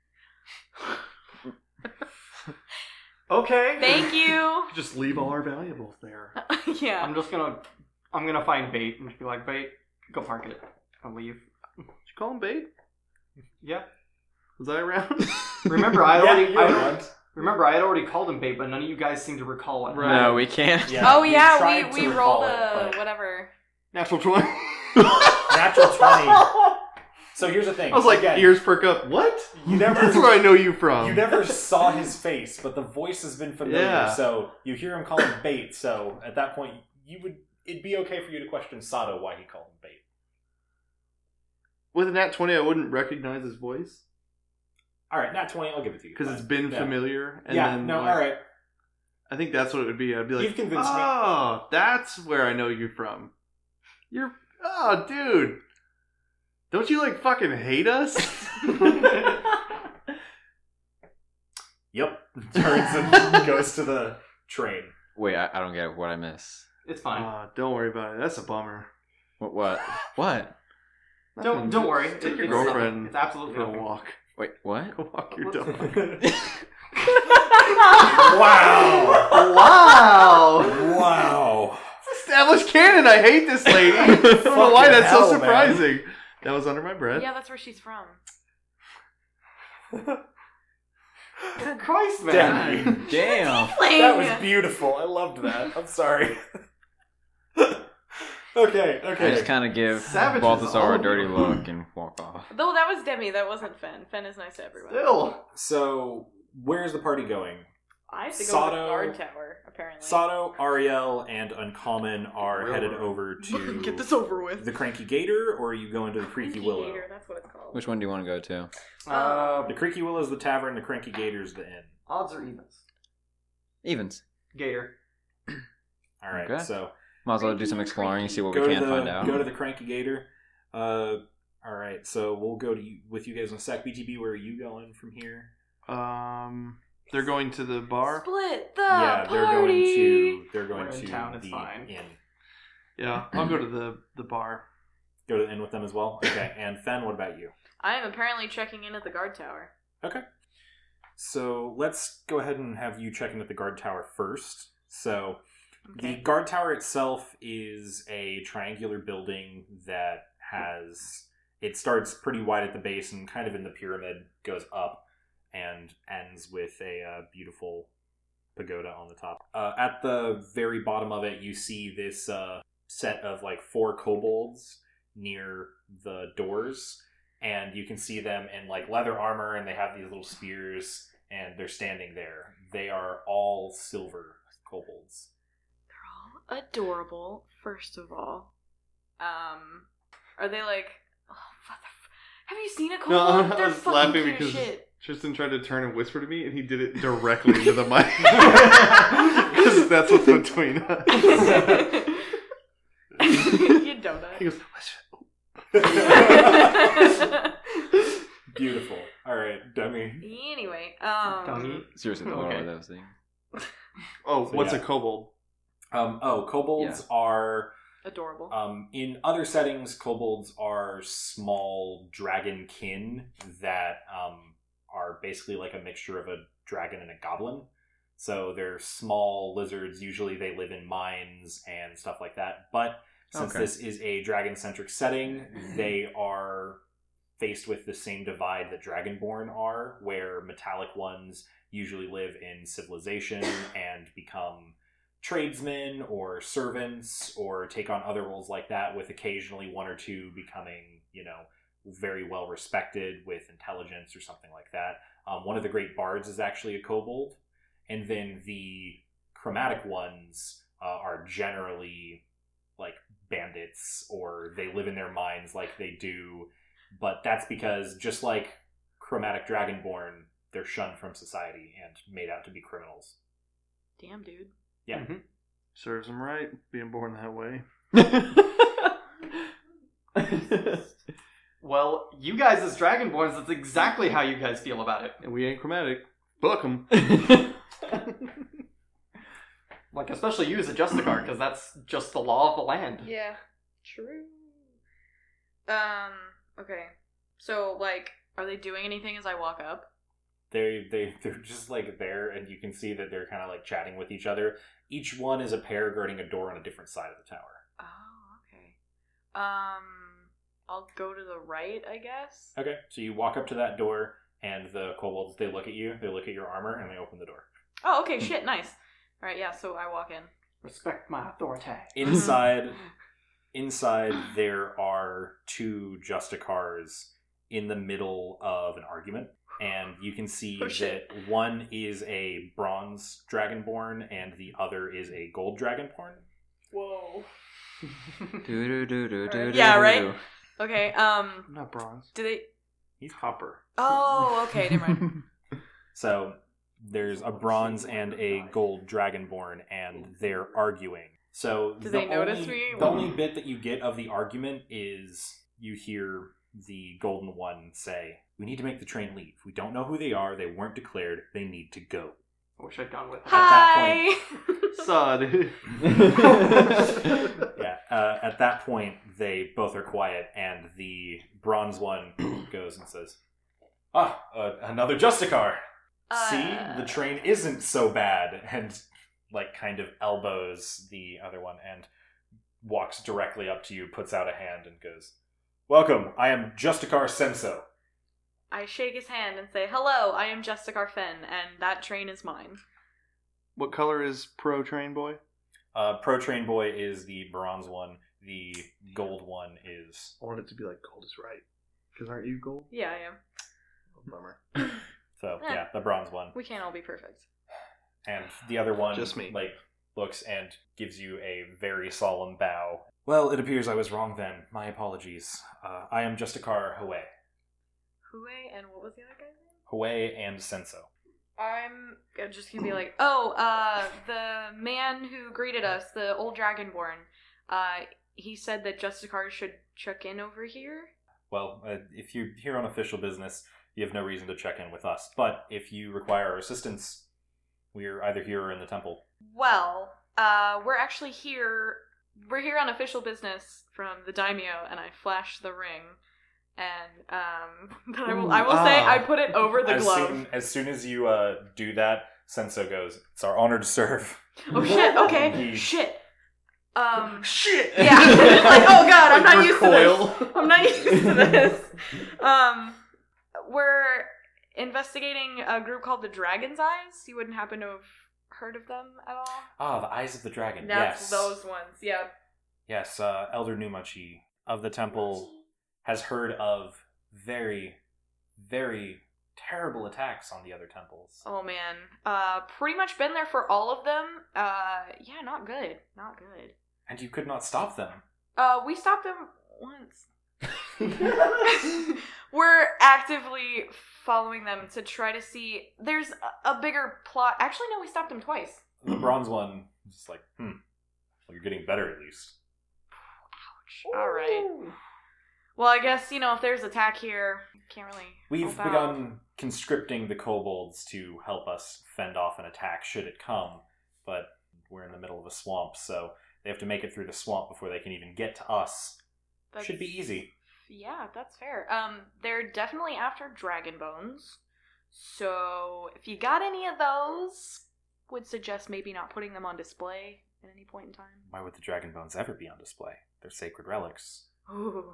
[SPEAKER 4] Okay.
[SPEAKER 5] Thank you.
[SPEAKER 3] Just leave all our valuables there.
[SPEAKER 5] Yeah.
[SPEAKER 4] I'm gonna find Bait and just be like, Bait, go park it. I'll leave.
[SPEAKER 3] Did you call him Bait?
[SPEAKER 4] Yeah.
[SPEAKER 3] Was I around?
[SPEAKER 4] Remember, I
[SPEAKER 1] you're right.
[SPEAKER 4] had already called him Bait, but none of you guys seem to recall it.
[SPEAKER 3] Right.
[SPEAKER 2] No, we can't.
[SPEAKER 1] Yeah,
[SPEAKER 5] Oh
[SPEAKER 1] you
[SPEAKER 5] yeah,
[SPEAKER 1] tried
[SPEAKER 5] we
[SPEAKER 1] to
[SPEAKER 5] rolled
[SPEAKER 1] recall it,
[SPEAKER 5] a
[SPEAKER 1] but-
[SPEAKER 5] whatever.
[SPEAKER 3] Natural 20.
[SPEAKER 1] Natural 20. So here's the thing.
[SPEAKER 3] I was like,
[SPEAKER 1] Again,
[SPEAKER 3] ears perk up. What?
[SPEAKER 1] You never-
[SPEAKER 3] That's where I know you from.
[SPEAKER 1] you never saw his face, but the voice has been familiar.
[SPEAKER 3] Yeah.
[SPEAKER 1] So you hear him call him Bait. So at that point, it'd be okay for you to question Sato why he called him Bait.
[SPEAKER 3] With a nat 20, I wouldn't recognize his voice
[SPEAKER 1] All right, Nat 20, I'll give it to you.
[SPEAKER 3] because
[SPEAKER 1] Fine.
[SPEAKER 3] it's been
[SPEAKER 1] Yeah.
[SPEAKER 3] familiar. And
[SPEAKER 1] Yeah,
[SPEAKER 3] then,
[SPEAKER 1] no,
[SPEAKER 3] like,
[SPEAKER 1] all right.
[SPEAKER 3] I think that's what it would be. I'd be like,
[SPEAKER 1] You've convinced me.
[SPEAKER 3] oh, that's where I know you from. Oh, dude. Don't you, like, fucking hate us?
[SPEAKER 1] Yep. Turns and goes to the train.
[SPEAKER 2] Wait, I don't get what I miss.
[SPEAKER 4] It's fine.
[SPEAKER 3] Don't worry about it. That's a bummer.
[SPEAKER 2] What? What?
[SPEAKER 3] Nothing.
[SPEAKER 4] Don't worry.
[SPEAKER 3] Take your
[SPEAKER 4] It's
[SPEAKER 3] girlfriend
[SPEAKER 4] nothing. It's absolutely
[SPEAKER 3] for a
[SPEAKER 4] nothing.
[SPEAKER 3] walk.
[SPEAKER 2] Wait, what?
[SPEAKER 3] Go walk your dog.
[SPEAKER 1] Wow.
[SPEAKER 4] Wow.
[SPEAKER 1] Wow.
[SPEAKER 3] Established canon. I hate this lady. I don't know why that's
[SPEAKER 1] hell,
[SPEAKER 3] so
[SPEAKER 1] man.
[SPEAKER 3] surprising. That was under my breath.
[SPEAKER 5] Yeah, that's where she's from.
[SPEAKER 4] Good Christ, man.
[SPEAKER 1] Damn.
[SPEAKER 2] Damn.
[SPEAKER 1] That was beautiful. I loved that. I'm sorry. Okay.
[SPEAKER 2] I just kind of give
[SPEAKER 4] Savages,
[SPEAKER 2] Balthazar
[SPEAKER 4] all
[SPEAKER 2] a
[SPEAKER 4] of
[SPEAKER 2] dirty
[SPEAKER 4] you.
[SPEAKER 2] look and walk off.
[SPEAKER 5] Though that was Demi, that wasn't Fen. Fen is nice to everyone.
[SPEAKER 4] Still.
[SPEAKER 1] So, where's the party going?
[SPEAKER 5] I have to go to
[SPEAKER 1] Sato-
[SPEAKER 5] the guard tower, apparently.
[SPEAKER 1] Sato, Ariel, and Uncommon are
[SPEAKER 3] Railroad.
[SPEAKER 1] headed over to
[SPEAKER 5] Get this over with.
[SPEAKER 1] the Cranky Gator, or are you going to the Creaky
[SPEAKER 5] Creaky
[SPEAKER 1] Willow?
[SPEAKER 5] Gator, that's what it's called.
[SPEAKER 2] Which one do you want to go to?
[SPEAKER 1] The Creaky Willow is the tavern, the Cranky Gator is the inn.
[SPEAKER 4] Odds or evens?
[SPEAKER 2] Evens.
[SPEAKER 4] Gator.
[SPEAKER 1] All right,
[SPEAKER 2] Okay.
[SPEAKER 1] so
[SPEAKER 2] Might as well do some exploring, see what we
[SPEAKER 1] go to
[SPEAKER 2] can
[SPEAKER 1] the
[SPEAKER 2] find out.
[SPEAKER 1] go to the Cranky Gator. All right, so we'll go to with you guys in a sec. BTB, where are you going from here?
[SPEAKER 3] They're going to the bar.
[SPEAKER 5] Split the
[SPEAKER 1] Yeah,
[SPEAKER 5] party.
[SPEAKER 1] they're going
[SPEAKER 4] We're in
[SPEAKER 1] to
[SPEAKER 4] town, it's
[SPEAKER 1] the
[SPEAKER 4] fine.
[SPEAKER 1] inn.
[SPEAKER 3] Yeah, I'll go to the bar.
[SPEAKER 1] Go to the inn with them as well. Okay, and Fen, what about you?
[SPEAKER 5] I am apparently checking in at the guard tower.
[SPEAKER 1] Okay. So let's go ahead and have you check in at the guard tower first. So
[SPEAKER 5] Okay.
[SPEAKER 1] the guard tower itself is a triangular building that it starts pretty wide at the base and kind of in the pyramid, goes up and ends with a beautiful pagoda on the top. At the very bottom of it, you see this set of like 4 kobolds near the doors. And you can see them in like leather armor, and they have these little spears, and they're standing there. They are all silver kobolds.
[SPEAKER 5] They're all adorable, first of all. Are they like... Oh, have you seen a
[SPEAKER 3] No,
[SPEAKER 5] kobold?
[SPEAKER 3] I
[SPEAKER 5] They're
[SPEAKER 3] was
[SPEAKER 5] fucking
[SPEAKER 3] laughing
[SPEAKER 5] cute as
[SPEAKER 3] because
[SPEAKER 5] shit.
[SPEAKER 3] Tristan tried to turn and whisper to me, and he did it directly into the mic. Because that's what's between us.
[SPEAKER 5] You donut.
[SPEAKER 3] He goes,
[SPEAKER 1] Beautiful. All right, Demi.
[SPEAKER 5] Anyway,
[SPEAKER 4] Dummy.
[SPEAKER 2] Seriously, don't know
[SPEAKER 4] Okay.
[SPEAKER 2] what those things.
[SPEAKER 3] oh,
[SPEAKER 1] So,
[SPEAKER 3] what's
[SPEAKER 1] yeah.
[SPEAKER 3] a kobold?
[SPEAKER 1] Kobolds are
[SPEAKER 5] adorable.
[SPEAKER 1] in other settings. Kobolds are small dragonkin that are basically like a mixture of a dragon and a goblin. So they're small lizards. Usually they live in mines and stuff like that. But since
[SPEAKER 2] Okay.
[SPEAKER 1] this is a dragon-centric setting, they are faced with the same divide that Dragonborn are, where metallic ones usually live in civilization and become tradesmen or servants or take on other roles like that, with occasionally 1 or 2 becoming, very well respected with intelligence or something like that. One of the great bards is actually a kobold. And then the chromatic ones are generally like bandits, or they live in their mines like they do. But that's because just like chromatic dragonborn, they're shunned from society and made out to be criminals.
[SPEAKER 5] Damn, dude.
[SPEAKER 1] Yeah.
[SPEAKER 3] Mm-hmm. Serves them right, being born that way.
[SPEAKER 4] Well, you guys as Dragonborns, that's exactly how you guys feel about it.
[SPEAKER 3] And we ain't chromatic. Book them.
[SPEAKER 4] Like, especially you as a Justicar, because that's just the law of the land.
[SPEAKER 5] Yeah. True. Okay. So, like, are they doing anything as I walk up?
[SPEAKER 1] They're just like there, and you can see that they're kind of like chatting with each other. Each one is a pair guarding a door on a different side of the tower.
[SPEAKER 5] Oh, okay. I'll go to the right, I guess.
[SPEAKER 1] Okay, so you walk up to that door, and the kobolds, they look at you, they look at your armor, and they open the door.
[SPEAKER 5] Oh, okay, shit, nice. Alright, yeah, so I walk in.
[SPEAKER 4] Respect my authority.
[SPEAKER 1] Inside there are two Justicars in the middle of an argument, and you can see that one is a bronze dragonborn and the other is a gold dragonborn.
[SPEAKER 5] Whoa.
[SPEAKER 2] Do-do-do-do-do-do-do.
[SPEAKER 5] Yeah, right? Okay,
[SPEAKER 3] Not bronze.
[SPEAKER 5] do they...
[SPEAKER 3] He's copper.
[SPEAKER 5] Oh, okay, never mind.
[SPEAKER 1] So there's a bronze and a gold dragonborn, and they're arguing. So
[SPEAKER 5] Do they notice me?
[SPEAKER 1] The only bit that you get of the argument is you hear the golden one say, "We need to make the train leave. We don't know who they are. They weren't declared. They need to go."
[SPEAKER 4] I wish I'd gone with that.
[SPEAKER 5] Hi!
[SPEAKER 3] Saw, dude.
[SPEAKER 1] Yeah. At that point, they both are quiet, and the bronze one goes and says, another Justicar. See, the train isn't so bad, and like kind of elbows the other one and walks directly up to you, puts out a hand, and goes, "Welcome, I am Justicar Senso."
[SPEAKER 5] I shake his hand and say, "Hello, I am Justicar Fenn, and that train is mine."
[SPEAKER 3] What color is Pro Train Boy?
[SPEAKER 1] Pro Train Boy is the bronze one. The gold one is...
[SPEAKER 3] I want it to be like gold is right. Because aren't you gold?
[SPEAKER 5] Yeah, I am.
[SPEAKER 3] Oh, bummer.
[SPEAKER 1] So, yeah, the bronze one.
[SPEAKER 5] We can't all be perfect.
[SPEAKER 1] And the other one,
[SPEAKER 3] Just me.
[SPEAKER 1] like, looks and gives you a very solemn bow. "Well, it appears I was wrong then. My apologies. I am Justicar Hue.
[SPEAKER 5] Hue, and what was the other guy's name?
[SPEAKER 1] Hue and Senso."
[SPEAKER 5] I'm just gonna be like, the man who greeted us, the old Dragonborn, he said that Justicar should check in over here.
[SPEAKER 1] Well, if you're here on official business, you have no reason to check in with us. But if you require our assistance, we're either here or in the temple.
[SPEAKER 5] Well, we're actually here. We're here on official business from the daimyo, and I flash the ring. And I will say I put it over the glove.
[SPEAKER 1] As soon as you do that, Senso goes, "It's our honor to serve."
[SPEAKER 5] Oh shit! Okay,
[SPEAKER 1] He-
[SPEAKER 5] shit.
[SPEAKER 3] Shit!
[SPEAKER 5] Yeah. Like, oh god, I'm not used to
[SPEAKER 3] recoil.
[SPEAKER 5] this. I'm not used to this. We're investigating a group called the Dragon's Eyes. You wouldn't happen to have heard of them at all?
[SPEAKER 1] Ah, the Eyes of the Dragon.
[SPEAKER 5] That's
[SPEAKER 1] Yes.
[SPEAKER 5] those ones. Yeah.
[SPEAKER 1] Yes, Elder Numachi of the temple has heard of very, very terrible attacks on the other temples.
[SPEAKER 5] Oh man. Pretty much been there for all of them. Yeah, not good. Not good.
[SPEAKER 1] And you could not stop them.
[SPEAKER 5] We stopped them once. We're actively following them to try to see. There's a bigger plot. Actually, no, we stopped them twice.
[SPEAKER 1] The bronze one is just like, well, you're getting better at least.
[SPEAKER 5] Ouch. All right. Well, I guess, if there's attack here, can't really.
[SPEAKER 1] We've
[SPEAKER 5] help out.
[SPEAKER 1] begun conscripting the kobolds to help us fend off an attack should it come, but we're in the middle of a swamp, so they have to make it through the swamp before they can even get to us. Should be easy.
[SPEAKER 5] Yeah, that's fair. They're definitely after dragon bones. So if you got any of those, would suggest maybe not putting them on display at any point in time.
[SPEAKER 1] Why would the dragon bones ever be on display? They're sacred relics.
[SPEAKER 5] Ooh.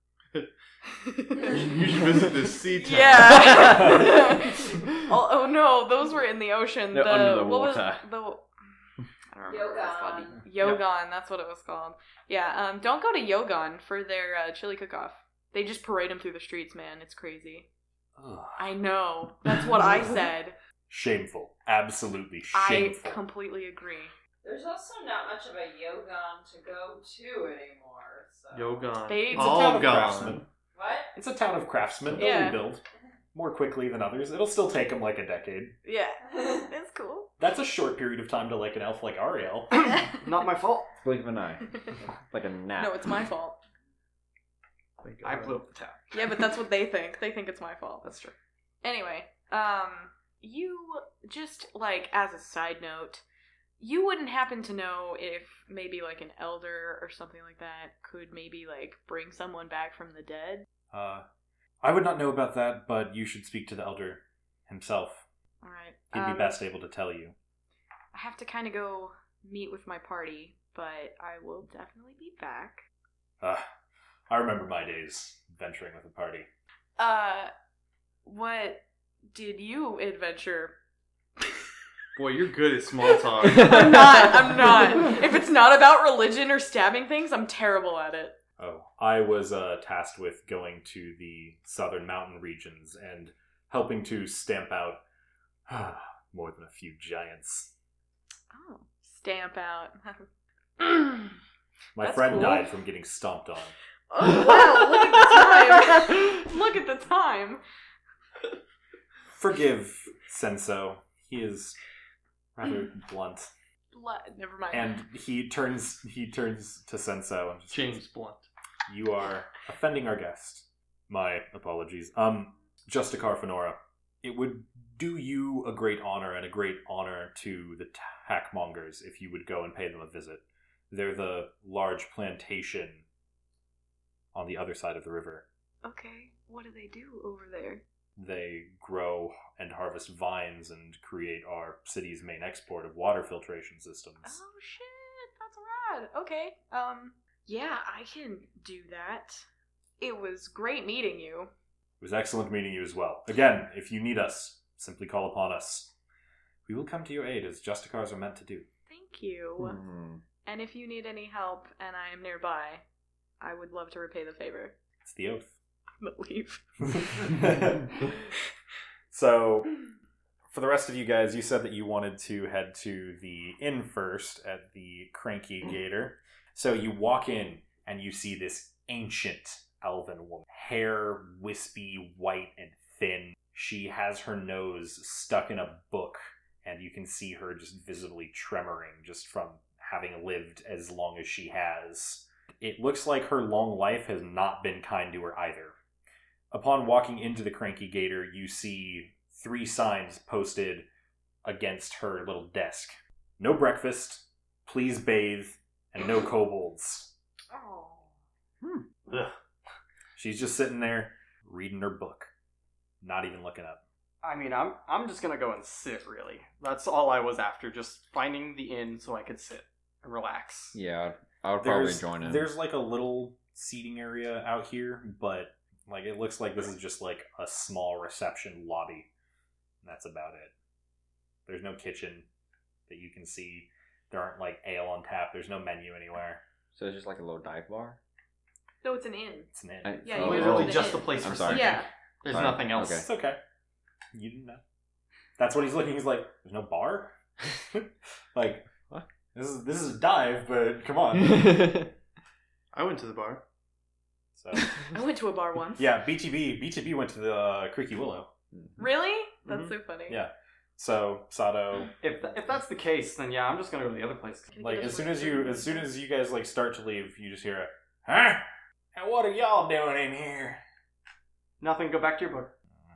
[SPEAKER 3] You should visit this sea town.
[SPEAKER 5] Yeah. oh no, those were in the ocean.
[SPEAKER 2] They're under the
[SPEAKER 5] what was
[SPEAKER 2] water.
[SPEAKER 5] I don't remember what it was called. Yogon, that's what it was called. Yeah, don't go to Yogon for their chili cook-off. They just parade them through the streets, man. It's crazy.
[SPEAKER 1] Ugh.
[SPEAKER 5] I know. That's what I said.
[SPEAKER 1] Shameful. Absolutely
[SPEAKER 5] I
[SPEAKER 1] shameful.
[SPEAKER 5] completely agree.
[SPEAKER 6] There's also not much of a Yogon to go to anymore. So.
[SPEAKER 3] Yogon.
[SPEAKER 5] They-
[SPEAKER 1] It's a
[SPEAKER 3] All
[SPEAKER 1] town of
[SPEAKER 3] gone.
[SPEAKER 1] craftsmen.
[SPEAKER 6] What?
[SPEAKER 1] It's a town of craftsmen. They'll
[SPEAKER 5] Yeah.
[SPEAKER 1] rebuild. more quickly than others. It'll still take him like a decade.
[SPEAKER 5] Yeah, it's cool.
[SPEAKER 1] That's a short period of time to like an elf like Ariel.
[SPEAKER 4] Not my fault.
[SPEAKER 2] Blink of an eye. Like a nap.
[SPEAKER 5] No, it's my fault.
[SPEAKER 4] I blew up the tap.
[SPEAKER 5] Yeah, but that's what they think. They think it's my fault.
[SPEAKER 4] That's true.
[SPEAKER 5] Anyway, you just, like, as a side note, you wouldn't happen to know if maybe, like, an elder or something like that could maybe, like, bring someone back from the dead?
[SPEAKER 1] I would not know about that, but you should speak to the elder himself.
[SPEAKER 5] Alright.
[SPEAKER 1] He'd be best able to tell you.
[SPEAKER 5] I have to kind of go meet with my party, but I will definitely be back.
[SPEAKER 1] I remember my days venturing with a party.
[SPEAKER 5] What did you adventure?
[SPEAKER 3] Boy, you're good at small talk.
[SPEAKER 5] I'm not. If it's not about religion or stabbing things, I'm terrible at it.
[SPEAKER 1] Oh, I was tasked with going to the southern mountain regions and helping to stamp out more than a few giants.
[SPEAKER 5] Oh, stamp out.
[SPEAKER 1] My
[SPEAKER 5] That's
[SPEAKER 1] friend
[SPEAKER 5] cool.
[SPEAKER 1] died from getting stomped on.
[SPEAKER 5] Oh, wow, look at the time. Look at the time.
[SPEAKER 1] Forgive Senso. He is rather blunt.
[SPEAKER 5] Never mind.
[SPEAKER 1] And he turns to Senso and just
[SPEAKER 3] James Blunt.
[SPEAKER 1] You are offending our guest. My apologies. Justicar Fenora, it would do you a great honor and a great honor to the Hackmongers if you would go and pay them a visit. They're the large plantation on the other side of the river.
[SPEAKER 5] Okay, what do they do over there?
[SPEAKER 1] They grow and harvest vines and create our city's main export of water filtration systems.
[SPEAKER 5] Oh shit, that's rad. Okay, yeah, I can do that. It was great meeting you.
[SPEAKER 1] It was excellent meeting you as well. Again, if you need us, simply call upon us. We will come to your aid as Justicars are meant to do.
[SPEAKER 5] Thank you.
[SPEAKER 2] Hmm.
[SPEAKER 5] And if you need any help and I am nearby, I would love to repay the favor.
[SPEAKER 1] It's the oath.
[SPEAKER 5] But leave.
[SPEAKER 1] So, for the rest of you guys, you said that you wanted to head to the inn first at the Cranky Gator. So you walk in and you see this ancient elven woman. Hair wispy, white, and thin. She has her nose stuck in a book, and you can see her just visibly tremoring just from having lived as long as she has. It looks like her long life has not been kind to her either. Upon walking into the Cranky Gator, you see 3 signs posted against her little desk. No breakfast, please bathe, and no kobolds.
[SPEAKER 5] Oh.
[SPEAKER 3] Ugh.
[SPEAKER 1] She's just sitting there, reading her book. Not even looking up.
[SPEAKER 4] I mean, I'm just gonna go and sit, really. That's all I was after, just finding the inn so I could sit and relax.
[SPEAKER 2] Yeah, I would probably join in.
[SPEAKER 1] There's like a little seating area out here, but like it looks like this is just like a small reception lobby. And that's about it. There's no kitchen that you can see. There aren't like ale on tap. There's no menu anywhere.
[SPEAKER 2] So it's just like a little dive bar?
[SPEAKER 5] No, it's an inn.
[SPEAKER 1] It's an inn.
[SPEAKER 5] Yeah,
[SPEAKER 2] Oh,
[SPEAKER 5] you
[SPEAKER 4] Literally
[SPEAKER 5] go to
[SPEAKER 4] just
[SPEAKER 5] the
[SPEAKER 4] a place
[SPEAKER 2] I'm
[SPEAKER 4] for
[SPEAKER 2] sorry.
[SPEAKER 4] sleeping.
[SPEAKER 5] Yeah.
[SPEAKER 4] There's
[SPEAKER 2] Sorry.
[SPEAKER 4] nothing else.
[SPEAKER 2] Okay.
[SPEAKER 1] It's okay. You didn't know. That's what he's looking. He's like, there's no bar? Like,
[SPEAKER 2] What?
[SPEAKER 1] This is a dive, but come on.
[SPEAKER 3] I went to the bar.
[SPEAKER 1] So
[SPEAKER 5] I went to a bar once.
[SPEAKER 1] yeah, BTB went to the Creaky Willow.
[SPEAKER 5] Really? That's
[SPEAKER 1] Mhm.
[SPEAKER 5] so funny.
[SPEAKER 1] Yeah. So Sato,
[SPEAKER 4] If that's the case, then yeah, I'm just gonna go to the other place.
[SPEAKER 1] like as soon as you guys like start to leave, you just hear a, huh? And what are y'all doing in here?
[SPEAKER 4] Nothing. Go back to your book.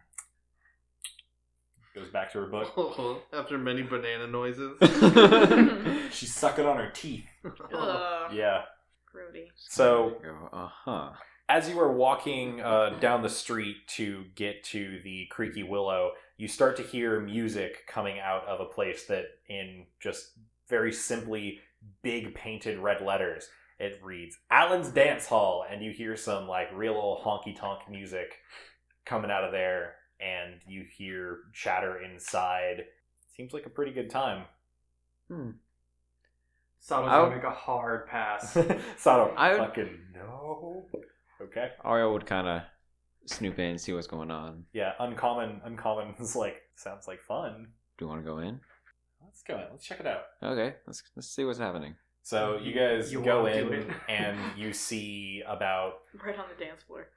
[SPEAKER 1] Goes back to her book.
[SPEAKER 3] After many banana noises.
[SPEAKER 1] She's sucking on her teeth.
[SPEAKER 5] Ugh.
[SPEAKER 1] Yeah.
[SPEAKER 5] Grody.
[SPEAKER 1] So
[SPEAKER 2] uh-huh.
[SPEAKER 1] as you are walking down the street to get to the Creaky Willow, you start to hear music coming out of a place that, in just very simply big painted red letters, it reads Allen's Dance Hall, and you hear some like real old honky tonk music coming out of there, and you hear chatter inside. Seems like a pretty good time.
[SPEAKER 4] Sato's
[SPEAKER 2] I'll-
[SPEAKER 4] gonna make a hard pass.
[SPEAKER 1] Sato,
[SPEAKER 2] I would-
[SPEAKER 1] fucking no. Okay.
[SPEAKER 2] Ariel would kind of snoop in and see what's going on.
[SPEAKER 1] Yeah, uncommon is like, sounds like fun.
[SPEAKER 2] Do you want to go in?
[SPEAKER 1] Let's go in. Let's check it out.
[SPEAKER 2] Okay, let's see what's happening.
[SPEAKER 1] So you guys
[SPEAKER 4] You
[SPEAKER 1] go
[SPEAKER 4] wanna do
[SPEAKER 1] in
[SPEAKER 4] it.
[SPEAKER 1] and you see about
[SPEAKER 5] Right on the dance floor.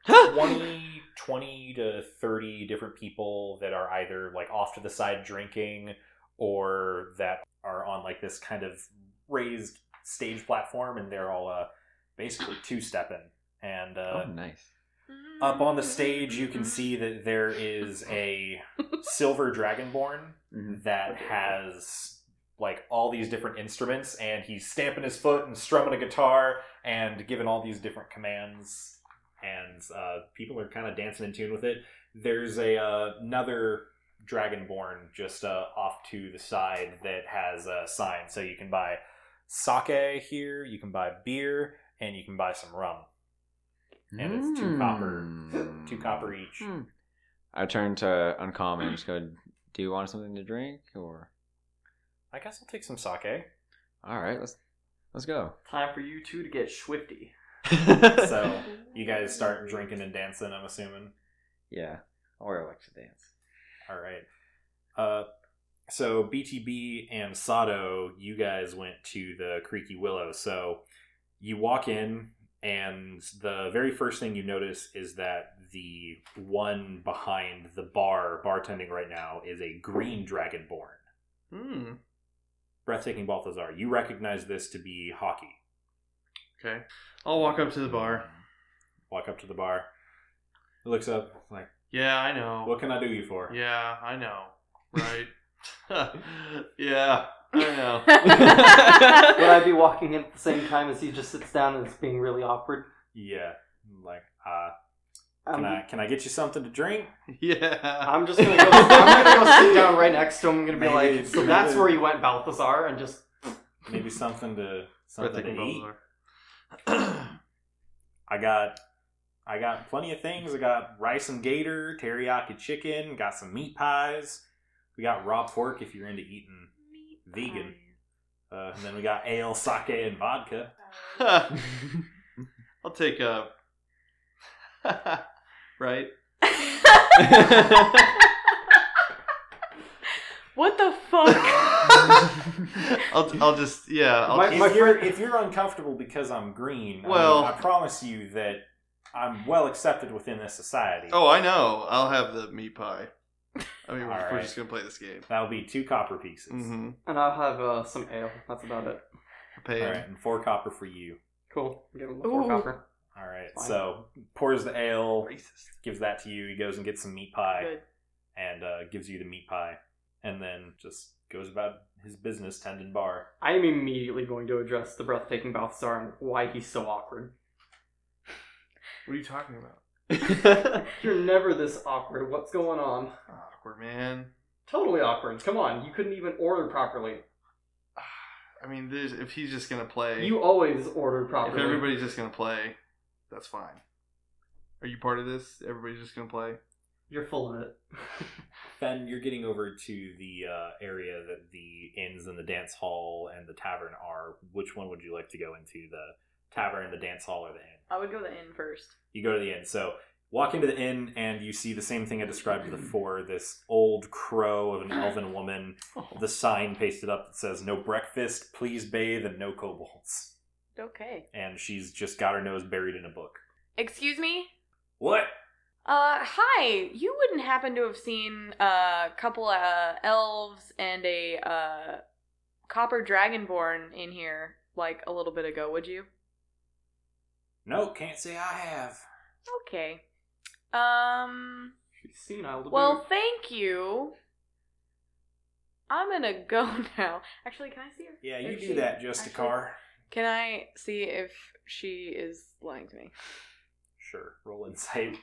[SPEAKER 1] 20 to 30 different people that are either like off to the side drinking or that are on like this kind of raised stage platform, and they're all basically two-stepping. And
[SPEAKER 2] Oh, nice.
[SPEAKER 1] up on the stage you can see that there is a silver dragonborn that has like all these different instruments, and he's stamping his foot and strumming a guitar and giving all these different commands, and people are kind of dancing in tune with it. There's another dragonborn just off to the side that has a sign, so you can buy sake here, you can buy beer, and you can buy some rum, and it's 2 copper each.
[SPEAKER 2] I turn to Uncommon and just go, do you want something to drink? Or
[SPEAKER 1] I guess I'll take some sake.
[SPEAKER 2] alright, let's go.
[SPEAKER 4] Time for you two to get swifty.
[SPEAKER 1] So you guys start drinking and dancing, I'm assuming.
[SPEAKER 2] Yeah. Or I like to dance.
[SPEAKER 1] All right. So BTB and Sato, you guys went to the Creaky Willow. So you walk in, and the very first thing you notice is that the one behind the bar, bartending right now, is a green dragonborn. Breathtaking Balthazar. You recognize this to be Hockey.
[SPEAKER 3] Okay. I'll walk up to the bar.
[SPEAKER 1] Walk up to the bar. He looks up, like,
[SPEAKER 3] Yeah, I know.
[SPEAKER 1] what can I do you for?
[SPEAKER 3] Yeah, I know. Right? Yeah, I know.
[SPEAKER 4] Would I be walking in at the same time as he just sits down and it's being really awkward?
[SPEAKER 1] Yeah. Like,
[SPEAKER 4] Um,
[SPEAKER 1] can I get you something to drink?
[SPEAKER 3] Yeah.
[SPEAKER 4] I'm just gonna go. I'm gonna go sit down right next to him. I'm gonna be
[SPEAKER 1] Maybe-
[SPEAKER 4] like, so that's where you went, Balthazar, and just
[SPEAKER 1] Maybe something to
[SPEAKER 3] Breathtaking
[SPEAKER 1] eat.
[SPEAKER 3] Balthazar.
[SPEAKER 1] I got plenty of things. I got rice and gator, teriyaki chicken, got some meat pies. We got raw pork if you're into eating vegan. And then we got ale, sake, and vodka.
[SPEAKER 3] I'll take a. Right?
[SPEAKER 5] What the fuck?
[SPEAKER 3] I'll just I'll
[SPEAKER 4] My
[SPEAKER 1] If you're uncomfortable because I'm green,
[SPEAKER 3] Well-
[SPEAKER 1] I promise you that I'm well accepted within this society.
[SPEAKER 3] Oh, I know. I'll have the meat pie. I mean, we're
[SPEAKER 1] Alright.
[SPEAKER 3] just gonna play this game.
[SPEAKER 1] That'll be 2 copper pieces.
[SPEAKER 3] Mm-hmm.
[SPEAKER 4] and I'll have some ale. That's about it.
[SPEAKER 3] Pay
[SPEAKER 1] All
[SPEAKER 3] him.
[SPEAKER 1] right, and 4 copper for you.
[SPEAKER 4] Cool. Give him the 4
[SPEAKER 5] Ooh.
[SPEAKER 4] copper.
[SPEAKER 1] All right,
[SPEAKER 4] Fine.
[SPEAKER 1] so pours the ale,
[SPEAKER 3] Racist.
[SPEAKER 1] gives that to you. He goes and gets some meat pie.
[SPEAKER 5] Good.
[SPEAKER 1] And gives you the meat pie, and then just goes about his business tending bar.
[SPEAKER 4] I am immediately going to address the breathtaking Balthazar and why he's so awkward.
[SPEAKER 3] What are you talking about?
[SPEAKER 4] You're never this awkward. What's going on?
[SPEAKER 3] Awkward, man.
[SPEAKER 4] Totally awkward. Come on, you couldn't even order properly.
[SPEAKER 3] I mean, if he's just gonna play,
[SPEAKER 4] You always order
[SPEAKER 3] if
[SPEAKER 4] properly.
[SPEAKER 3] everybody's just gonna play, that's fine. Are you part of this? Everybody's just gonna play.
[SPEAKER 4] You're full of it.
[SPEAKER 1] Then you're getting over to the area that the inns and the dance hall and the tavern are. Which one would you like to go into? The tavern, the dance hall, or the inn?
[SPEAKER 5] I would go the inn first.
[SPEAKER 1] You go to the inn. So walk into the inn and you see the same thing I described before. This old crow of an elven woman. The sign pasted up that says, "No breakfast, please bathe, and no kobolds."
[SPEAKER 5] Okay.
[SPEAKER 1] And she's just got her nose buried in a book.
[SPEAKER 5] Excuse me?
[SPEAKER 1] What?
[SPEAKER 5] Hi. You wouldn't happen to have seen a couple elves and a copper dragonborn in here like a little bit ago, would you?
[SPEAKER 1] No, can't say I have.
[SPEAKER 5] Okay.
[SPEAKER 4] She's senile to
[SPEAKER 5] Well,
[SPEAKER 4] boot.
[SPEAKER 5] thank you. I'm gonna go now. Actually, can I see if
[SPEAKER 1] Yeah, you
[SPEAKER 5] if
[SPEAKER 1] do
[SPEAKER 5] she-
[SPEAKER 1] that, just a
[SPEAKER 5] actually-
[SPEAKER 1] car.
[SPEAKER 5] Can I see if she is lying to me?
[SPEAKER 1] Sure, roll insight.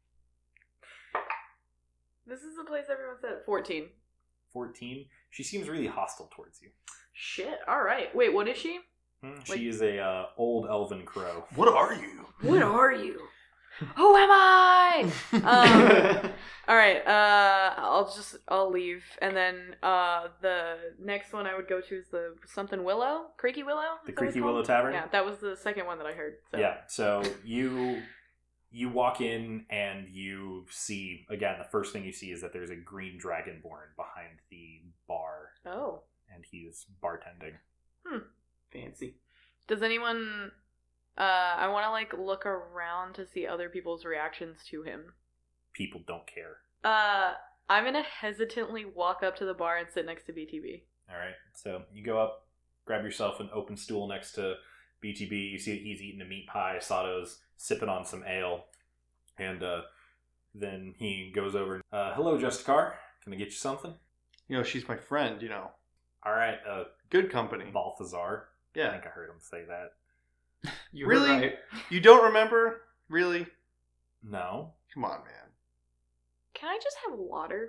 [SPEAKER 5] This is the place everyone said. 14.
[SPEAKER 1] 14. She seems really hostile towards you.
[SPEAKER 5] Shit. All right. Wait, what is she?
[SPEAKER 1] She is a old elven crow.
[SPEAKER 3] What are you?
[SPEAKER 5] What are you? Who am I? All right. I'll leave, and then the next one I would go to is the something Willow, Creaky Willow.
[SPEAKER 1] The
[SPEAKER 5] Is that what it's
[SPEAKER 1] Creaky Willow
[SPEAKER 5] called?
[SPEAKER 1] Tavern?
[SPEAKER 5] Yeah, that was the second one that I heard. So.
[SPEAKER 1] Yeah, so you walk in and you see, again, the first thing you see is that there's a green dragonborn behind the bar,
[SPEAKER 5] Oh.
[SPEAKER 1] and he is bartending.
[SPEAKER 4] Fancy.
[SPEAKER 5] Does anyone... I want to, like, look around to see other people's reactions to him.
[SPEAKER 1] People don't care.
[SPEAKER 5] I'm gonna hesitantly walk up to the bar and sit next to BTB.
[SPEAKER 1] All right. So you go up, grab yourself an open stool next to BTB. You see that he's eating a meat pie. Sato's sipping on some ale. And then he goes over. Hello, Justicar. Can I get you something?
[SPEAKER 3] You know, she's my friend, you know.
[SPEAKER 1] All right.
[SPEAKER 3] Good company.
[SPEAKER 1] Balthazar. I
[SPEAKER 3] Yeah.
[SPEAKER 1] think I heard him say that.
[SPEAKER 4] You
[SPEAKER 3] Really?
[SPEAKER 4] heard right.
[SPEAKER 3] You don't remember? Really?
[SPEAKER 1] No.
[SPEAKER 3] Come on, man.
[SPEAKER 5] Can I just have water?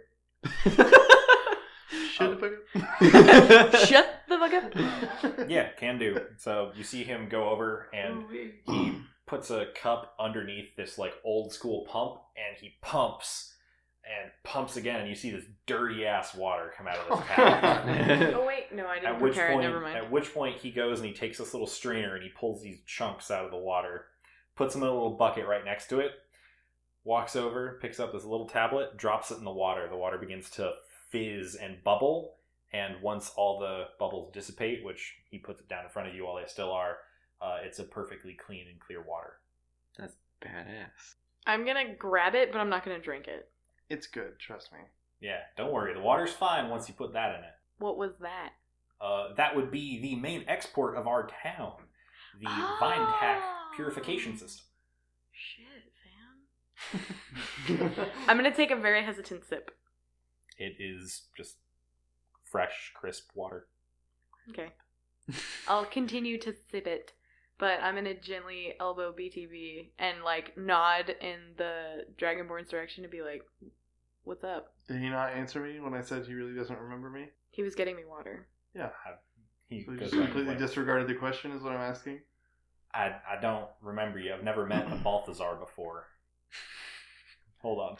[SPEAKER 3] Shut the
[SPEAKER 5] Shut the fuck up.
[SPEAKER 1] Yeah, can do. So you see him go over and he puts a cup underneath this like old school pump and he pumps and pumps again and you see this dirty ass water come out of this tap.
[SPEAKER 5] Oh wait, no, I didn't prepare it. Never mind.
[SPEAKER 1] At which point he goes and he takes this little strainer and he pulls these chunks out of the water, puts them in a little bucket right next to it, walks over, picks up this little tablet, drops it in the water. The water begins to fizz and bubble, and once all the bubbles dissipate, which he puts it down in front of you while they still are, it's a perfectly clean and clear water.
[SPEAKER 2] That's badass.
[SPEAKER 5] I'm gonna grab it, but I'm not gonna drink it.
[SPEAKER 3] It's good, trust me.
[SPEAKER 1] Yeah, don't worry. The water's fine once you put that in it.
[SPEAKER 5] What was that?
[SPEAKER 1] That would be the main export of our town, the Vinetac purification system.
[SPEAKER 5] Shit, fam. I'm gonna take a very hesitant sip.
[SPEAKER 1] It is just fresh, crisp water.
[SPEAKER 5] Okay. I'll continue to sip it, but I'm gonna gently elbow BTB and like nod in the Dragonborn's direction to be like, "What's up?"
[SPEAKER 3] Did he not answer me when I said he really doesn't remember me?
[SPEAKER 5] He was getting me water.
[SPEAKER 3] Yeah.
[SPEAKER 1] He
[SPEAKER 3] So he
[SPEAKER 1] goes
[SPEAKER 3] just
[SPEAKER 1] back
[SPEAKER 3] completely
[SPEAKER 1] and
[SPEAKER 3] disregarded the question is what I'm asking?
[SPEAKER 1] I don't remember you. I've never met a Balthazar before. Hold on.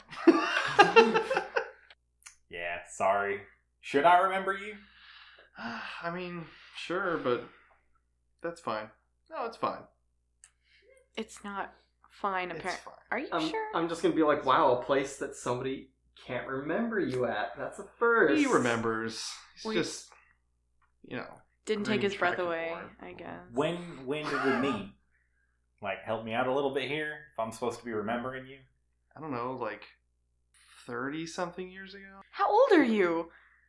[SPEAKER 1] Yeah, sorry. Should I remember you?
[SPEAKER 3] I mean, sure, but that's fine. No, it's fine.
[SPEAKER 5] It's not fine,
[SPEAKER 3] It's
[SPEAKER 5] apparently.
[SPEAKER 3] fine.
[SPEAKER 5] Are you sure?
[SPEAKER 4] I'm just gonna be like, wow, a place that somebody can't remember you at. That's a first.
[SPEAKER 3] He remembers. He's
[SPEAKER 5] Well,
[SPEAKER 3] just, you know.
[SPEAKER 5] Didn't take his breath
[SPEAKER 3] Green
[SPEAKER 5] away,
[SPEAKER 3] tracking
[SPEAKER 5] I guess.
[SPEAKER 1] When did we meet? Like, help me out a little bit here, if I'm supposed to be remembering you.
[SPEAKER 3] I don't know, like 30-something years ago?
[SPEAKER 5] How old are you?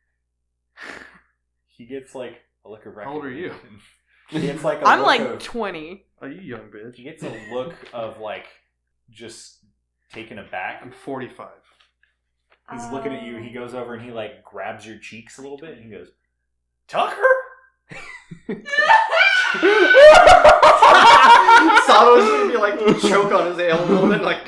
[SPEAKER 1] He gets, like, a look of recognition.
[SPEAKER 3] How old are you?
[SPEAKER 1] He gets, like, a
[SPEAKER 5] I'm
[SPEAKER 1] look
[SPEAKER 5] like
[SPEAKER 1] of...
[SPEAKER 5] 20.
[SPEAKER 3] Oh, you young bitch.
[SPEAKER 1] He gets a look of, like, just taken aback.
[SPEAKER 3] I'm 45.
[SPEAKER 1] He's looking at you. He goes over and he, like, grabs your cheeks a little bit. And he goes, Tucker?
[SPEAKER 4] Sato's gonna be like, choke on his ale a little bit, like,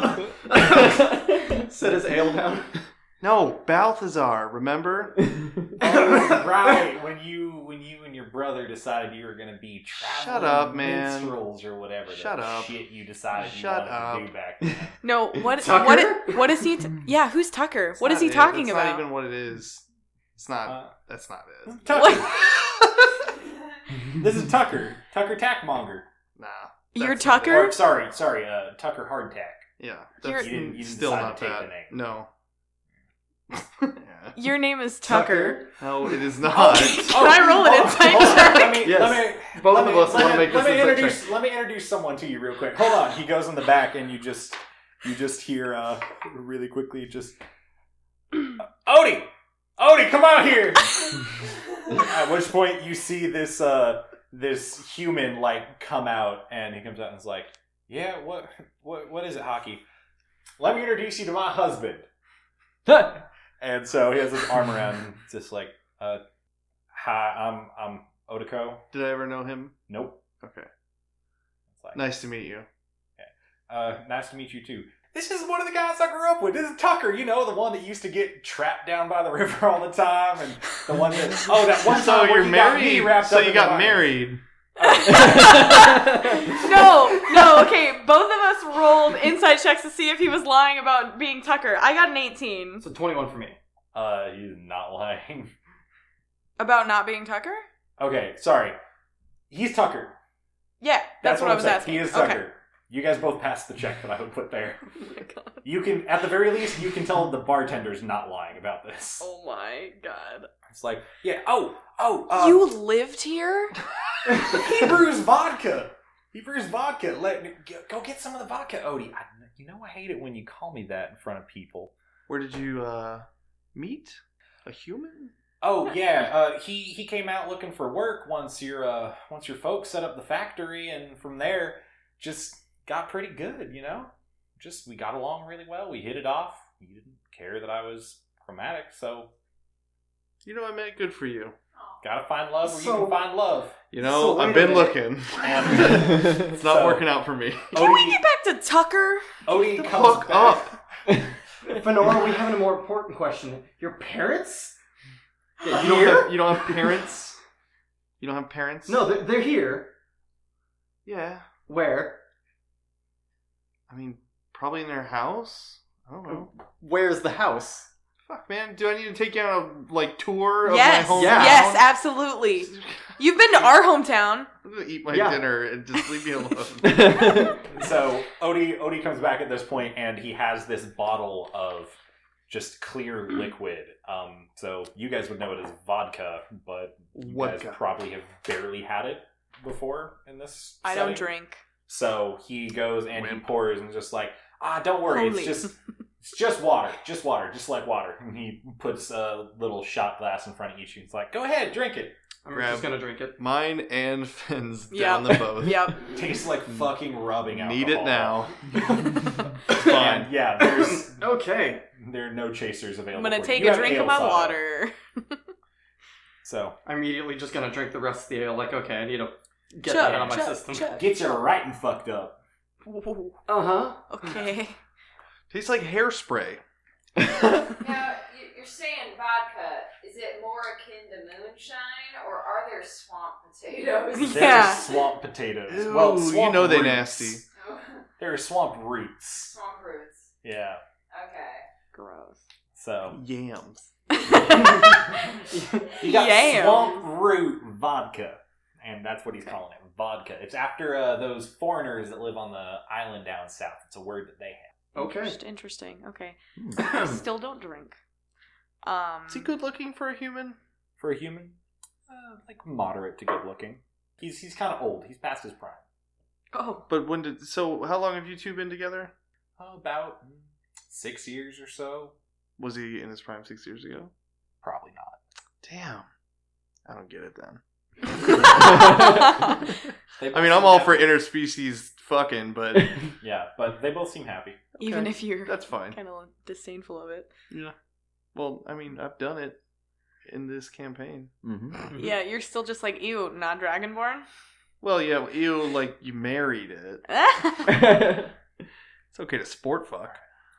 [SPEAKER 4] set his ale down.
[SPEAKER 3] No, Balthazar, remember?
[SPEAKER 1] Oh, right. When you and your brother decided you were going to be traveling
[SPEAKER 3] Shut up, man.
[SPEAKER 1] minstrels or whatever
[SPEAKER 3] Shut
[SPEAKER 1] the
[SPEAKER 3] up.
[SPEAKER 1] shit you decided you
[SPEAKER 3] Shut
[SPEAKER 1] wanted to do
[SPEAKER 3] up.
[SPEAKER 1] back then.
[SPEAKER 5] No, what
[SPEAKER 4] Tucker?
[SPEAKER 5] what is he yeah, who's Tucker?
[SPEAKER 3] It's
[SPEAKER 5] What is
[SPEAKER 3] not
[SPEAKER 5] he
[SPEAKER 3] it.
[SPEAKER 5] talking
[SPEAKER 3] That's
[SPEAKER 5] about?
[SPEAKER 3] not even what it is. It's not.
[SPEAKER 1] Uh,
[SPEAKER 3] That's not it.
[SPEAKER 1] Tucker.
[SPEAKER 5] What?
[SPEAKER 1] This is Tucker. Tucker Tackmonger.
[SPEAKER 3] Nah.
[SPEAKER 5] You're
[SPEAKER 3] that's not
[SPEAKER 5] Tucker?
[SPEAKER 1] Or, sorry, Tucker Hardtack.
[SPEAKER 3] it. Yeah.
[SPEAKER 5] You're-
[SPEAKER 3] That's
[SPEAKER 1] You didn't
[SPEAKER 3] still
[SPEAKER 1] decide
[SPEAKER 3] not
[SPEAKER 1] to take
[SPEAKER 3] that.
[SPEAKER 1] the name.
[SPEAKER 3] No.
[SPEAKER 5] Your name is Tucker.
[SPEAKER 3] No, it is not.
[SPEAKER 5] Can I roll an insight
[SPEAKER 1] hold on.
[SPEAKER 5] check?
[SPEAKER 1] Let me,
[SPEAKER 4] Yes.
[SPEAKER 1] let me,
[SPEAKER 4] Both
[SPEAKER 1] let
[SPEAKER 4] of
[SPEAKER 1] me-
[SPEAKER 4] us
[SPEAKER 1] let
[SPEAKER 4] wanna
[SPEAKER 1] me-
[SPEAKER 4] make
[SPEAKER 1] let
[SPEAKER 4] this
[SPEAKER 1] me
[SPEAKER 4] insight
[SPEAKER 1] introduce.
[SPEAKER 4] check.
[SPEAKER 1] Let me introduce someone to you real quick. Hold on. He goes in the back, and you just hear really quickly just Odie, come out here. At which point you see this this human like come out, and he comes out and is like, "Yeah, what is it, Hockey? Let me introduce you to my husband." And so he has his arm around him, just like, "Hi, I'm Odiko."
[SPEAKER 3] Did I ever know him?
[SPEAKER 1] Nope.
[SPEAKER 3] Okay.
[SPEAKER 1] It's like,
[SPEAKER 3] Nice to meet you.
[SPEAKER 1] nice to meet you too. This is one of the guys I grew up with. This is Tucker, you know, the one that used to get trapped down by the river all the time, and the one that that one
[SPEAKER 3] So
[SPEAKER 1] time where
[SPEAKER 3] you're
[SPEAKER 1] he got me
[SPEAKER 3] married.
[SPEAKER 1] wrapped
[SPEAKER 3] So
[SPEAKER 1] up
[SPEAKER 3] you
[SPEAKER 1] in
[SPEAKER 3] got
[SPEAKER 1] the
[SPEAKER 3] married.
[SPEAKER 5] No, okay. Both of us rolled insight checks to see if he was lying about being Tucker. I got an 18.
[SPEAKER 4] So 21 for me.
[SPEAKER 1] He's not lying.
[SPEAKER 5] About not being Tucker?
[SPEAKER 1] Okay, sorry. He's Tucker.
[SPEAKER 5] Yeah, that's what I
[SPEAKER 1] I'm
[SPEAKER 5] was
[SPEAKER 1] saying.
[SPEAKER 5] asking.
[SPEAKER 1] He is
[SPEAKER 5] Okay.
[SPEAKER 1] Tucker. You guys both passed the check that I would put there.
[SPEAKER 5] Oh my god.
[SPEAKER 1] You can, at the very least, you can tell the bartender's not lying about this.
[SPEAKER 5] Oh my god.
[SPEAKER 1] It's like, yeah,
[SPEAKER 5] You lived here?
[SPEAKER 1] he brews vodka. He brews vodka. Go get some of the vodka, Odie. I hate it when you call me that in front of people.
[SPEAKER 3] Where did you meet? A human?
[SPEAKER 1] Oh yeah, he came out looking for work once your folks set up the factory, and from there just got pretty good, you know. Just we got along really well. We hit it off. He didn't care that I was chromatic, so
[SPEAKER 3] You know, I meant good for you.
[SPEAKER 1] gotta find love where you can find love.
[SPEAKER 3] You know,
[SPEAKER 4] So
[SPEAKER 3] I've
[SPEAKER 4] wait a
[SPEAKER 3] been
[SPEAKER 4] minute.
[SPEAKER 3] looking.
[SPEAKER 1] And
[SPEAKER 3] It's not working out for me.
[SPEAKER 5] Can we get back to Tucker?
[SPEAKER 1] Odie comes
[SPEAKER 3] Fuck
[SPEAKER 1] back.
[SPEAKER 3] up.
[SPEAKER 4] Fenora, we have a more important question. Your parents?
[SPEAKER 3] You
[SPEAKER 4] Here?
[SPEAKER 3] don't have parents? You don't have parents?
[SPEAKER 4] No, they're here.
[SPEAKER 3] Yeah.
[SPEAKER 4] Where?
[SPEAKER 3] I mean, probably in their house? I don't know.
[SPEAKER 4] Where's the house?
[SPEAKER 3] Fuck, man. Do I need to take you on a, tour of
[SPEAKER 5] Yes,
[SPEAKER 3] my hometown?
[SPEAKER 5] yes, absolutely. You've been to our hometown.
[SPEAKER 3] I'm gonna eat my
[SPEAKER 4] Yeah.
[SPEAKER 3] dinner and just leave me alone.
[SPEAKER 1] So Odie comes back at this point, and he has this bottle of just clear liquid. So you guys would know it as vodka, but you guys
[SPEAKER 3] Vodka.
[SPEAKER 1] probably have barely had it before in this
[SPEAKER 5] I
[SPEAKER 1] setting.
[SPEAKER 5] don't drink.
[SPEAKER 1] So he goes and he
[SPEAKER 3] Wimp.
[SPEAKER 1] pours and just like, don't worry,
[SPEAKER 5] Holy.
[SPEAKER 1] it's just water, just like water. And he puts a little shot glass in front of each. He's like, go ahead, drink it.
[SPEAKER 4] I'm
[SPEAKER 3] Grab-
[SPEAKER 4] just gonna drink it.
[SPEAKER 3] Mine and Finn's
[SPEAKER 5] Yep.
[SPEAKER 3] down the both.
[SPEAKER 5] Yep.
[SPEAKER 1] Tastes like fucking rubbing alcohol.
[SPEAKER 3] Need it now.
[SPEAKER 1] And yeah,
[SPEAKER 4] Okay.
[SPEAKER 1] there are no chasers
[SPEAKER 5] I'm
[SPEAKER 1] available.
[SPEAKER 5] gonna
[SPEAKER 1] for
[SPEAKER 5] take
[SPEAKER 1] you. You
[SPEAKER 5] a
[SPEAKER 1] have
[SPEAKER 5] drink
[SPEAKER 1] ale
[SPEAKER 5] of my
[SPEAKER 1] soda.
[SPEAKER 5] water.
[SPEAKER 1] So
[SPEAKER 4] I'm immediately just gonna drink the rest of the ale. Like, okay, I need to get
[SPEAKER 5] Chug,
[SPEAKER 4] that out of my
[SPEAKER 5] chug,
[SPEAKER 4] system.
[SPEAKER 5] chug.
[SPEAKER 1] get you right and fucked up.
[SPEAKER 5] Ooh,
[SPEAKER 4] Uh-huh.
[SPEAKER 5] okay.
[SPEAKER 3] Tastes like hairspray.
[SPEAKER 6] Now, you're saying vodka. Is it more akin to moonshine, or are there swamp potatoes?
[SPEAKER 1] There's
[SPEAKER 5] Yeah.
[SPEAKER 1] swamp potatoes.
[SPEAKER 3] Ew,
[SPEAKER 1] Well,
[SPEAKER 3] you
[SPEAKER 1] swamp
[SPEAKER 3] know they
[SPEAKER 1] roots.
[SPEAKER 3] nasty.
[SPEAKER 1] There are swamp roots.
[SPEAKER 6] Swamp roots.
[SPEAKER 1] Yeah.
[SPEAKER 6] Okay.
[SPEAKER 5] Gross.
[SPEAKER 1] So
[SPEAKER 3] Yams.
[SPEAKER 1] you got
[SPEAKER 5] Yams.
[SPEAKER 1] swamp root vodka, and that's what he's calling it, vodka. It's after those foreigners that live on the island down south. It's a word that they have.
[SPEAKER 4] Okay.
[SPEAKER 5] Interesting. Okay.
[SPEAKER 3] Hmm.
[SPEAKER 5] Still don't drink.
[SPEAKER 3] Is he good looking for a human?
[SPEAKER 1] For a human, like moderate to good looking. He's kind of old. He's past his prime.
[SPEAKER 5] Oh.
[SPEAKER 3] But how long have you two been together?
[SPEAKER 1] About 6 years or so.
[SPEAKER 3] Was he in his prime 6 years ago?
[SPEAKER 1] Probably not.
[SPEAKER 3] Damn. I don't get it then.
[SPEAKER 1] They both
[SPEAKER 3] I mean, I'm
[SPEAKER 1] seem
[SPEAKER 3] all
[SPEAKER 1] happy.
[SPEAKER 3] for interspecies fucking, but
[SPEAKER 1] Yeah, but they both seem happy.
[SPEAKER 5] Even
[SPEAKER 3] Okay,
[SPEAKER 5] if you're
[SPEAKER 3] that's fine.
[SPEAKER 5] kind of disdainful of it.
[SPEAKER 3] Yeah. Well, I mean, I've done it in this campaign.
[SPEAKER 2] Mm-hmm.
[SPEAKER 5] Yeah, you're still just like, ew, not Dragonborn?
[SPEAKER 3] Well, yeah, ew, like you married it. It's okay to sport fuck.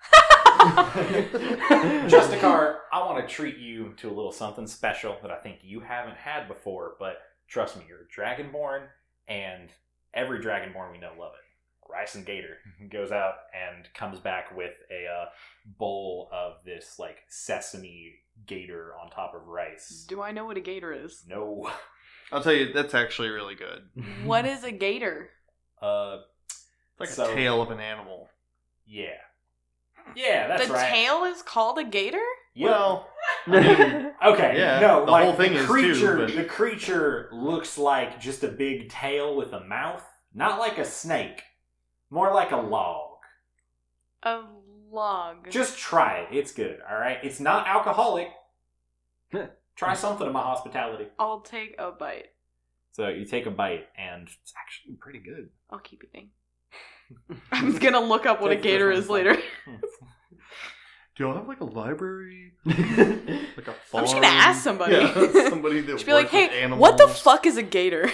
[SPEAKER 1] Justicar, I want to treat you to a little something special that I think you haven't had before, but trust me, you're a Dragonborn, and every Dragonborn we know love it. Rice and Gator goes out and comes back with a bowl of this, like, sesame gator on top of rice.
[SPEAKER 5] Do I know what a gator is?
[SPEAKER 1] No.
[SPEAKER 3] I'll tell you, that's actually really good.
[SPEAKER 5] What is a gator?
[SPEAKER 3] It's like
[SPEAKER 1] So-
[SPEAKER 3] a tail of an animal.
[SPEAKER 1] Yeah. Yeah, that's
[SPEAKER 5] the
[SPEAKER 1] right.
[SPEAKER 5] tail is called a gator?
[SPEAKER 1] Yep.
[SPEAKER 3] Well,
[SPEAKER 1] Okay,
[SPEAKER 3] Yeah,
[SPEAKER 1] no,
[SPEAKER 3] the
[SPEAKER 1] like
[SPEAKER 3] whole thing
[SPEAKER 1] the
[SPEAKER 3] is
[SPEAKER 1] creature.
[SPEAKER 3] too, but-
[SPEAKER 1] The creature looks like just a big tail with a mouth, not like a snake, more like a log.
[SPEAKER 5] A log.
[SPEAKER 1] Just try it; it's good. All right, it's not alcoholic. Try something in my hospitality.
[SPEAKER 5] I'll take a bite.
[SPEAKER 1] So you take a bite, and it's actually pretty good.
[SPEAKER 5] I'll keep eating. I'm gonna look up what a
[SPEAKER 1] Take the
[SPEAKER 5] gator
[SPEAKER 1] first
[SPEAKER 5] is
[SPEAKER 1] one.
[SPEAKER 5] later.
[SPEAKER 3] do y'all have like a library? Like a farm?
[SPEAKER 5] I'm just gonna ask somebody.
[SPEAKER 3] Yeah, somebody that
[SPEAKER 5] Just be like,
[SPEAKER 3] works with
[SPEAKER 5] hey,
[SPEAKER 3] animals.
[SPEAKER 5] what the fuck is a gator?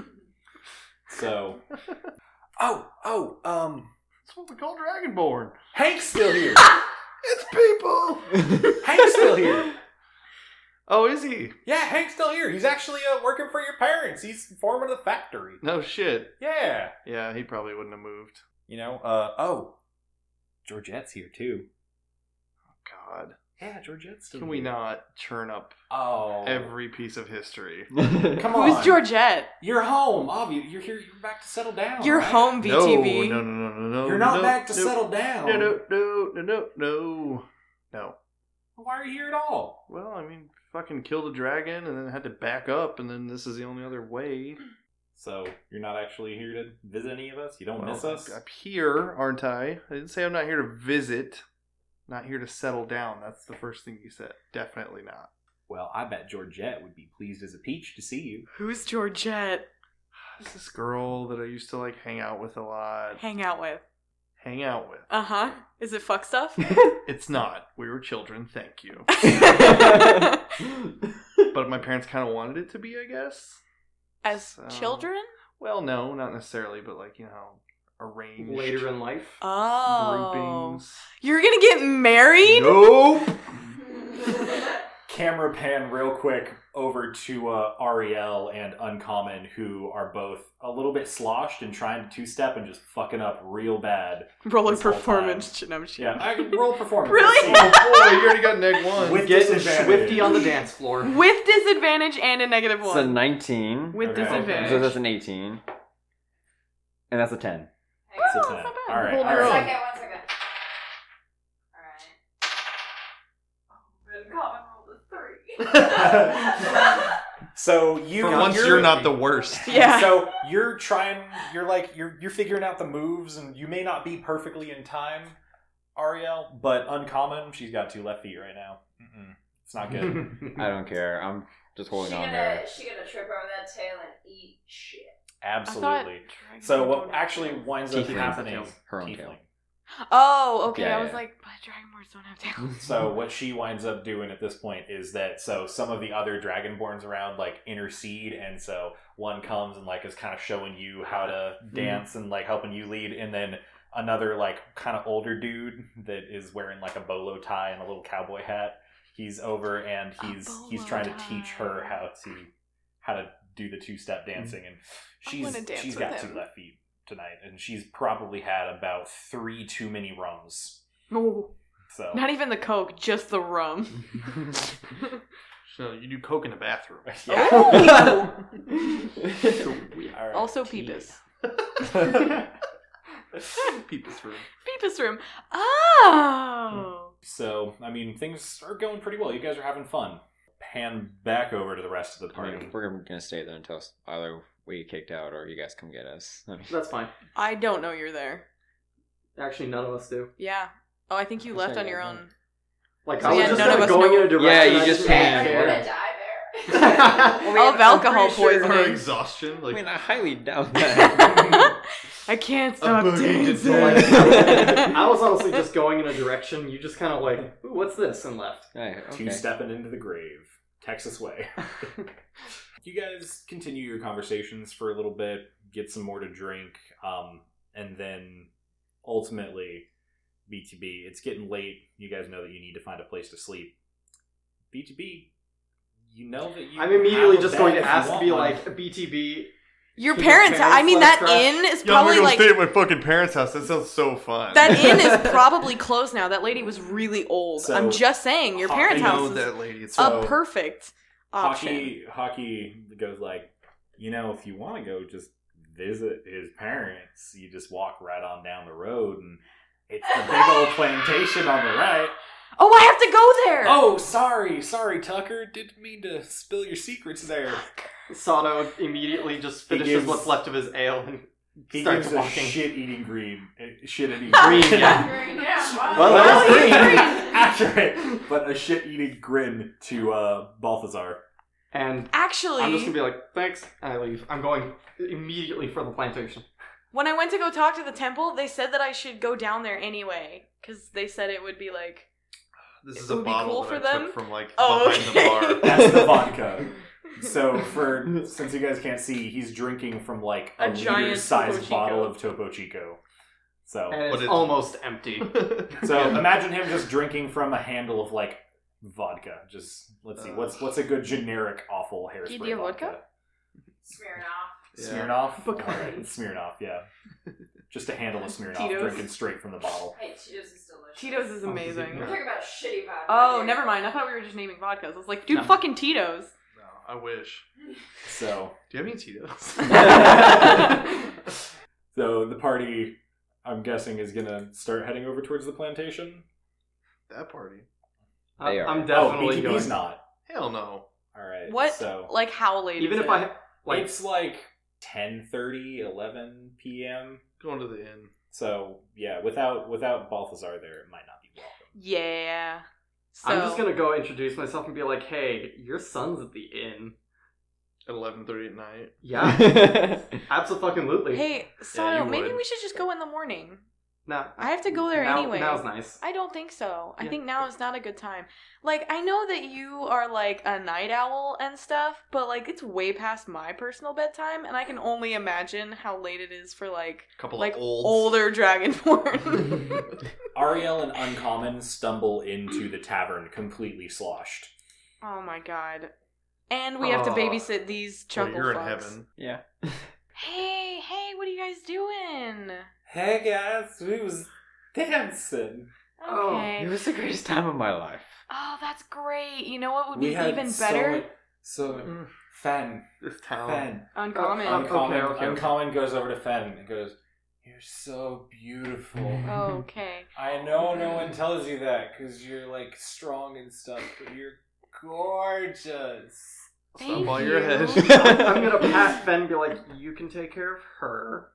[SPEAKER 1] So,
[SPEAKER 3] That's what we call Dragonborn.
[SPEAKER 1] Hank's still here.
[SPEAKER 3] It's people!
[SPEAKER 1] Hank's still here.
[SPEAKER 3] Oh, is he?
[SPEAKER 1] Yeah, Hank's still here. He's actually working for your parents. He's foreman of the factory.
[SPEAKER 3] No shit.
[SPEAKER 1] Yeah.
[SPEAKER 3] Yeah, he probably wouldn't have moved.
[SPEAKER 1] You know, Georgette's here too.
[SPEAKER 3] God.
[SPEAKER 1] Yeah, Georgette's still
[SPEAKER 3] Can we not churn up
[SPEAKER 1] Oh.
[SPEAKER 3] every piece of history?
[SPEAKER 1] Come on.
[SPEAKER 5] Who's Georgette?
[SPEAKER 1] You're home. Obviously, you're here. You're back to settle down.
[SPEAKER 5] You're
[SPEAKER 1] right?
[SPEAKER 5] home, VTV.
[SPEAKER 3] No.
[SPEAKER 1] You're not
[SPEAKER 3] no,
[SPEAKER 1] back to
[SPEAKER 3] no,
[SPEAKER 1] settle down.
[SPEAKER 3] No.
[SPEAKER 1] Why are you here at all?
[SPEAKER 3] Well, I mean, fucking killed a dragon and then had to back up, and then this is the only other way.
[SPEAKER 1] So you're not actually here to visit any of us? You don't
[SPEAKER 3] Well,
[SPEAKER 1] miss us?
[SPEAKER 3] I'm here, aren't I? I didn't say I'm not here to visit. Not here to settle down. That's the first thing you said. Definitely not.
[SPEAKER 1] Well, I bet Georgette would be pleased as a peach to see you.
[SPEAKER 5] Who's Georgette?
[SPEAKER 3] It's this girl that I used to like hang out with a lot.
[SPEAKER 5] Hang out with.
[SPEAKER 3] Uh-huh.
[SPEAKER 5] Is it fuck stuff?
[SPEAKER 3] It's not. We were children, thank you. But my parents kind of wanted it to be, I guess.
[SPEAKER 5] As
[SPEAKER 3] So-
[SPEAKER 5] children?
[SPEAKER 3] Well, no, not necessarily, but like, arranged.
[SPEAKER 4] Later in life.
[SPEAKER 5] Oh.
[SPEAKER 3] groupings.
[SPEAKER 5] You're gonna get married?
[SPEAKER 3] Nope.
[SPEAKER 1] Camera pan real quick over to Ariel and Uncommon, who are both a little bit sloshed and trying to two-step and just fucking up real bad.
[SPEAKER 5] Roller
[SPEAKER 1] This whole
[SPEAKER 5] performance. No, I'm just
[SPEAKER 1] Yeah,
[SPEAKER 5] kidding.
[SPEAKER 1] I can roll performance.
[SPEAKER 5] Really?
[SPEAKER 1] Let's see.
[SPEAKER 3] Oh boy, you already got neg one.
[SPEAKER 1] With
[SPEAKER 4] Getting
[SPEAKER 1] disadvantage.
[SPEAKER 4] Swifty on the dance floor.
[SPEAKER 5] With disadvantage and a negative
[SPEAKER 2] It's a
[SPEAKER 5] one.
[SPEAKER 2] 19.
[SPEAKER 5] With
[SPEAKER 1] Okay.
[SPEAKER 5] disadvantage.
[SPEAKER 2] So that's an 18. And that's a 10.
[SPEAKER 6] Hang
[SPEAKER 1] It's a
[SPEAKER 6] on.
[SPEAKER 5] Oh,
[SPEAKER 1] 10.
[SPEAKER 5] it's not bad.
[SPEAKER 1] All right,
[SPEAKER 5] Hold
[SPEAKER 1] all
[SPEAKER 5] your
[SPEAKER 1] right.
[SPEAKER 5] own.
[SPEAKER 6] One second. Alright. Common rolled a 3.
[SPEAKER 1] So you
[SPEAKER 3] For once, you're not the worst.
[SPEAKER 5] Yeah.
[SPEAKER 1] So you're you're figuring out the moves, and you may not be perfectly in time, Ariel, but Uncommon, she's got 2 left feet right now. It's not good.
[SPEAKER 2] I don't care. I'm just holding on
[SPEAKER 6] She
[SPEAKER 2] there.
[SPEAKER 6] gonna trip over that tail and eat shit.
[SPEAKER 1] Absolutely. So what actually winds up
[SPEAKER 2] Tiefling.
[SPEAKER 1] happening?
[SPEAKER 2] Her own
[SPEAKER 1] Tiefling.
[SPEAKER 2] tail.
[SPEAKER 5] Oh, okay.
[SPEAKER 2] Yeah,
[SPEAKER 5] I was
[SPEAKER 2] yeah.
[SPEAKER 5] like, but dragonborns don't have tails.
[SPEAKER 1] So what she winds up doing at this point is that some of the other dragonborns around like intercede, and so one comes and like is kind of showing you how to dance and like helping you lead, and then another like kind of older dude that is wearing like a bolo tie and a little cowboy hat. He's over and he's trying to teach her how to do the 2-step dancing, and
[SPEAKER 5] wanna dance
[SPEAKER 1] she's
[SPEAKER 5] with
[SPEAKER 1] got
[SPEAKER 5] him.
[SPEAKER 1] 2 left feet tonight, and she's probably had about 3 too many rums.
[SPEAKER 5] Oh,
[SPEAKER 1] So
[SPEAKER 5] not even the coke, just the rum.
[SPEAKER 3] So you do coke in the bathroom.
[SPEAKER 1] yeah.
[SPEAKER 5] Oh!
[SPEAKER 1] All right.
[SPEAKER 5] Also Peepus.
[SPEAKER 3] Peepus room.
[SPEAKER 5] Peepus room. Oh!
[SPEAKER 1] So, I mean, things are going pretty well. You guys are having fun. Pan back over to the rest of the
[SPEAKER 2] I
[SPEAKER 1] party.
[SPEAKER 2] mean, we're gonna stay there until either we get kicked out or you guys come get us. I mean,
[SPEAKER 4] That's fine.
[SPEAKER 5] I don't know you're there.
[SPEAKER 4] Actually, none of us do.
[SPEAKER 5] Yeah. Oh, I think you
[SPEAKER 2] I'll
[SPEAKER 5] left
[SPEAKER 2] say
[SPEAKER 5] on
[SPEAKER 2] that,
[SPEAKER 5] your
[SPEAKER 2] huh?
[SPEAKER 5] own.
[SPEAKER 4] Like,
[SPEAKER 5] So
[SPEAKER 4] I was
[SPEAKER 5] yeah,
[SPEAKER 4] just
[SPEAKER 5] none of
[SPEAKER 4] kind of
[SPEAKER 5] us
[SPEAKER 4] going
[SPEAKER 5] know.
[SPEAKER 4] in a direction.
[SPEAKER 2] Yeah, you
[SPEAKER 4] I
[SPEAKER 2] just
[SPEAKER 4] didn't
[SPEAKER 2] pan.
[SPEAKER 6] You're
[SPEAKER 4] care.
[SPEAKER 6] gonna die there.
[SPEAKER 5] Oh, of alcohol
[SPEAKER 3] I'm pretty sure her
[SPEAKER 5] poisoning.
[SPEAKER 3] exhaustion.
[SPEAKER 2] I
[SPEAKER 3] Like,
[SPEAKER 2] mean, I highly doubt that.
[SPEAKER 5] I can't stop
[SPEAKER 3] boogie to
[SPEAKER 5] dancing.
[SPEAKER 3] delight.
[SPEAKER 4] I was honestly just going in a direction. You just kind of like, ooh, what's this? And left.
[SPEAKER 2] Hey, okay.
[SPEAKER 1] 2-stepping into the grave. Texas way. You guys continue your conversations for a little bit, get some more to drink, and then ultimately, BTB, it's getting late. You guys know that you need to find a place to sleep. BTB, you know that you
[SPEAKER 4] I'm immediately
[SPEAKER 1] have a
[SPEAKER 4] just
[SPEAKER 1] bed
[SPEAKER 4] going to
[SPEAKER 1] if you
[SPEAKER 4] ask to
[SPEAKER 1] want
[SPEAKER 4] be
[SPEAKER 1] one.
[SPEAKER 4] like, BTB.
[SPEAKER 5] Your
[SPEAKER 4] Can your
[SPEAKER 5] parents, I
[SPEAKER 4] parents
[SPEAKER 5] mean,
[SPEAKER 4] let us
[SPEAKER 5] that
[SPEAKER 4] crash?
[SPEAKER 5] inn is
[SPEAKER 3] yeah, I'm
[SPEAKER 5] probably
[SPEAKER 3] gonna
[SPEAKER 5] like.
[SPEAKER 3] stay at my fucking parents' house. That sounds so fun.
[SPEAKER 5] That inn is probably closed now. That lady was really old.
[SPEAKER 1] So,
[SPEAKER 5] I'm just saying, your parents'
[SPEAKER 3] I
[SPEAKER 5] house
[SPEAKER 3] know
[SPEAKER 5] is
[SPEAKER 3] that lady. It's
[SPEAKER 1] So-
[SPEAKER 5] a perfect option.
[SPEAKER 1] Hockey goes like, if you want to go just visit his parents, you just walk right on down the road, and it's the big old plantation on the right.
[SPEAKER 5] Oh, I have to go there.
[SPEAKER 1] Oh, sorry, Tucker. Didn't mean to spill your secrets there.
[SPEAKER 4] Sato immediately just
[SPEAKER 1] He
[SPEAKER 4] finishes
[SPEAKER 1] gives-
[SPEAKER 4] what's left of his ale and
[SPEAKER 1] He
[SPEAKER 4] starts
[SPEAKER 1] gives a
[SPEAKER 4] walking.
[SPEAKER 1] shit-eating green. Shit-eating
[SPEAKER 4] Green,
[SPEAKER 1] green.
[SPEAKER 4] yeah.
[SPEAKER 6] Yeah,
[SPEAKER 4] Well,
[SPEAKER 1] Well,
[SPEAKER 4] that's
[SPEAKER 1] green.
[SPEAKER 4] green.
[SPEAKER 1] Accurate. But a shit-eating grin to Balthazar.
[SPEAKER 4] And
[SPEAKER 5] Actually,
[SPEAKER 4] I'm just gonna be like, thanks, and I leave. I'm going immediately for the plantation.
[SPEAKER 5] when I went to go talk to the temple, they said that I should go down there anyway. Because they said it would be like.
[SPEAKER 3] This is
[SPEAKER 5] It
[SPEAKER 3] a
[SPEAKER 5] would be
[SPEAKER 3] bottle
[SPEAKER 5] cool
[SPEAKER 3] that
[SPEAKER 5] for
[SPEAKER 3] I
[SPEAKER 5] them?
[SPEAKER 3] took from like
[SPEAKER 5] Oh,
[SPEAKER 3] behind
[SPEAKER 5] okay.
[SPEAKER 3] the bar.
[SPEAKER 1] That's the vodka. So since you guys can't see, he's drinking from like
[SPEAKER 5] A
[SPEAKER 1] a
[SPEAKER 5] giant
[SPEAKER 1] liter-sized
[SPEAKER 5] Topo Chico.
[SPEAKER 1] bottle of Topo Chico. So
[SPEAKER 4] And
[SPEAKER 3] But
[SPEAKER 4] it's
[SPEAKER 3] it's-
[SPEAKER 4] almost empty.
[SPEAKER 1] imagine him just drinking from a handle of like vodka. Just let's see, what's a good generic awful hairspray
[SPEAKER 5] Do you have
[SPEAKER 1] vodka?
[SPEAKER 5] vodka?
[SPEAKER 1] Smirnoff.
[SPEAKER 5] Bacardi.
[SPEAKER 1] Alright, Smirnoff, yeah. Just a handle of Smirnoff
[SPEAKER 5] Tito's.
[SPEAKER 1] drinking straight from the bottle.
[SPEAKER 6] Hey, Cheetos is delicious.
[SPEAKER 5] Tito's is amazing.
[SPEAKER 6] We're talking about shitty vodka.
[SPEAKER 5] Oh,
[SPEAKER 6] here.
[SPEAKER 5] never mind. I thought we were just naming vodkas. I was like, dude,
[SPEAKER 4] No.
[SPEAKER 5] fucking Tito's.
[SPEAKER 3] No, I wish.
[SPEAKER 1] So,
[SPEAKER 3] Do you have any Tito's?
[SPEAKER 1] so the party, I'm guessing, is gonna start heading over towards the plantation.
[SPEAKER 3] That party?
[SPEAKER 2] They are.
[SPEAKER 4] I'm definitely
[SPEAKER 1] BTB's
[SPEAKER 4] going.
[SPEAKER 1] not.
[SPEAKER 3] Hell no.
[SPEAKER 1] All right.
[SPEAKER 5] What?
[SPEAKER 1] So
[SPEAKER 5] Like, how late
[SPEAKER 4] Even
[SPEAKER 5] is
[SPEAKER 4] if
[SPEAKER 5] it?
[SPEAKER 4] I like,
[SPEAKER 1] it's like 10:30, 11 p.m.
[SPEAKER 3] Going to the inn.
[SPEAKER 1] So yeah, without Balthazar there, it might not be welcome.
[SPEAKER 5] Yeah. So,
[SPEAKER 4] I'm just gonna go introduce myself and be like, "Hey, your son's at the inn."
[SPEAKER 3] At 11:30 at night.
[SPEAKER 4] Yeah, absolutely.
[SPEAKER 5] Hey, Sato,
[SPEAKER 3] you
[SPEAKER 5] maybe
[SPEAKER 3] would.
[SPEAKER 5] we should just go in the morning.
[SPEAKER 4] no,
[SPEAKER 5] I have to go there anyway.
[SPEAKER 4] Now's nice.
[SPEAKER 5] I don't think so. I
[SPEAKER 4] Yeah.
[SPEAKER 5] think now is not a good time. Like, I know that you are, like, a night owl and stuff, but, like, it's way past my personal bedtime, and I can only imagine how late it is for, like,
[SPEAKER 3] Couple
[SPEAKER 5] like
[SPEAKER 3] of olds.
[SPEAKER 5] older Dragonborn.
[SPEAKER 1] Ariel and Uncommon stumble into the tavern completely sloshed.
[SPEAKER 5] Oh my god. And we have to
[SPEAKER 4] Aw.
[SPEAKER 5] babysit these
[SPEAKER 3] Well,
[SPEAKER 5] chuckle
[SPEAKER 3] you're in
[SPEAKER 5] fucks.
[SPEAKER 3] heaven.
[SPEAKER 2] Yeah.
[SPEAKER 5] Hey, what are you guys doing?
[SPEAKER 1] Hey guys, we was dancing.
[SPEAKER 4] Oh,
[SPEAKER 5] Okay.
[SPEAKER 2] It was the greatest time of my life.
[SPEAKER 5] Oh, that's great. You know what would be
[SPEAKER 1] We had
[SPEAKER 5] even
[SPEAKER 1] so
[SPEAKER 5] better?
[SPEAKER 1] much- So, Fen.
[SPEAKER 3] This town.
[SPEAKER 1] Fen.
[SPEAKER 5] Uncommon.
[SPEAKER 1] Uncommon,
[SPEAKER 4] okay.
[SPEAKER 1] Uncommon goes over to Fen and goes, "You're so beautiful.
[SPEAKER 5] Okay.
[SPEAKER 1] I know no one tells you that because you're like strong and stuff, but you're gorgeous."
[SPEAKER 5] Thank
[SPEAKER 3] Stop while
[SPEAKER 5] you.
[SPEAKER 3] you're ahead.
[SPEAKER 4] I'm gonna pass Ben and be like, "You can take care of her,"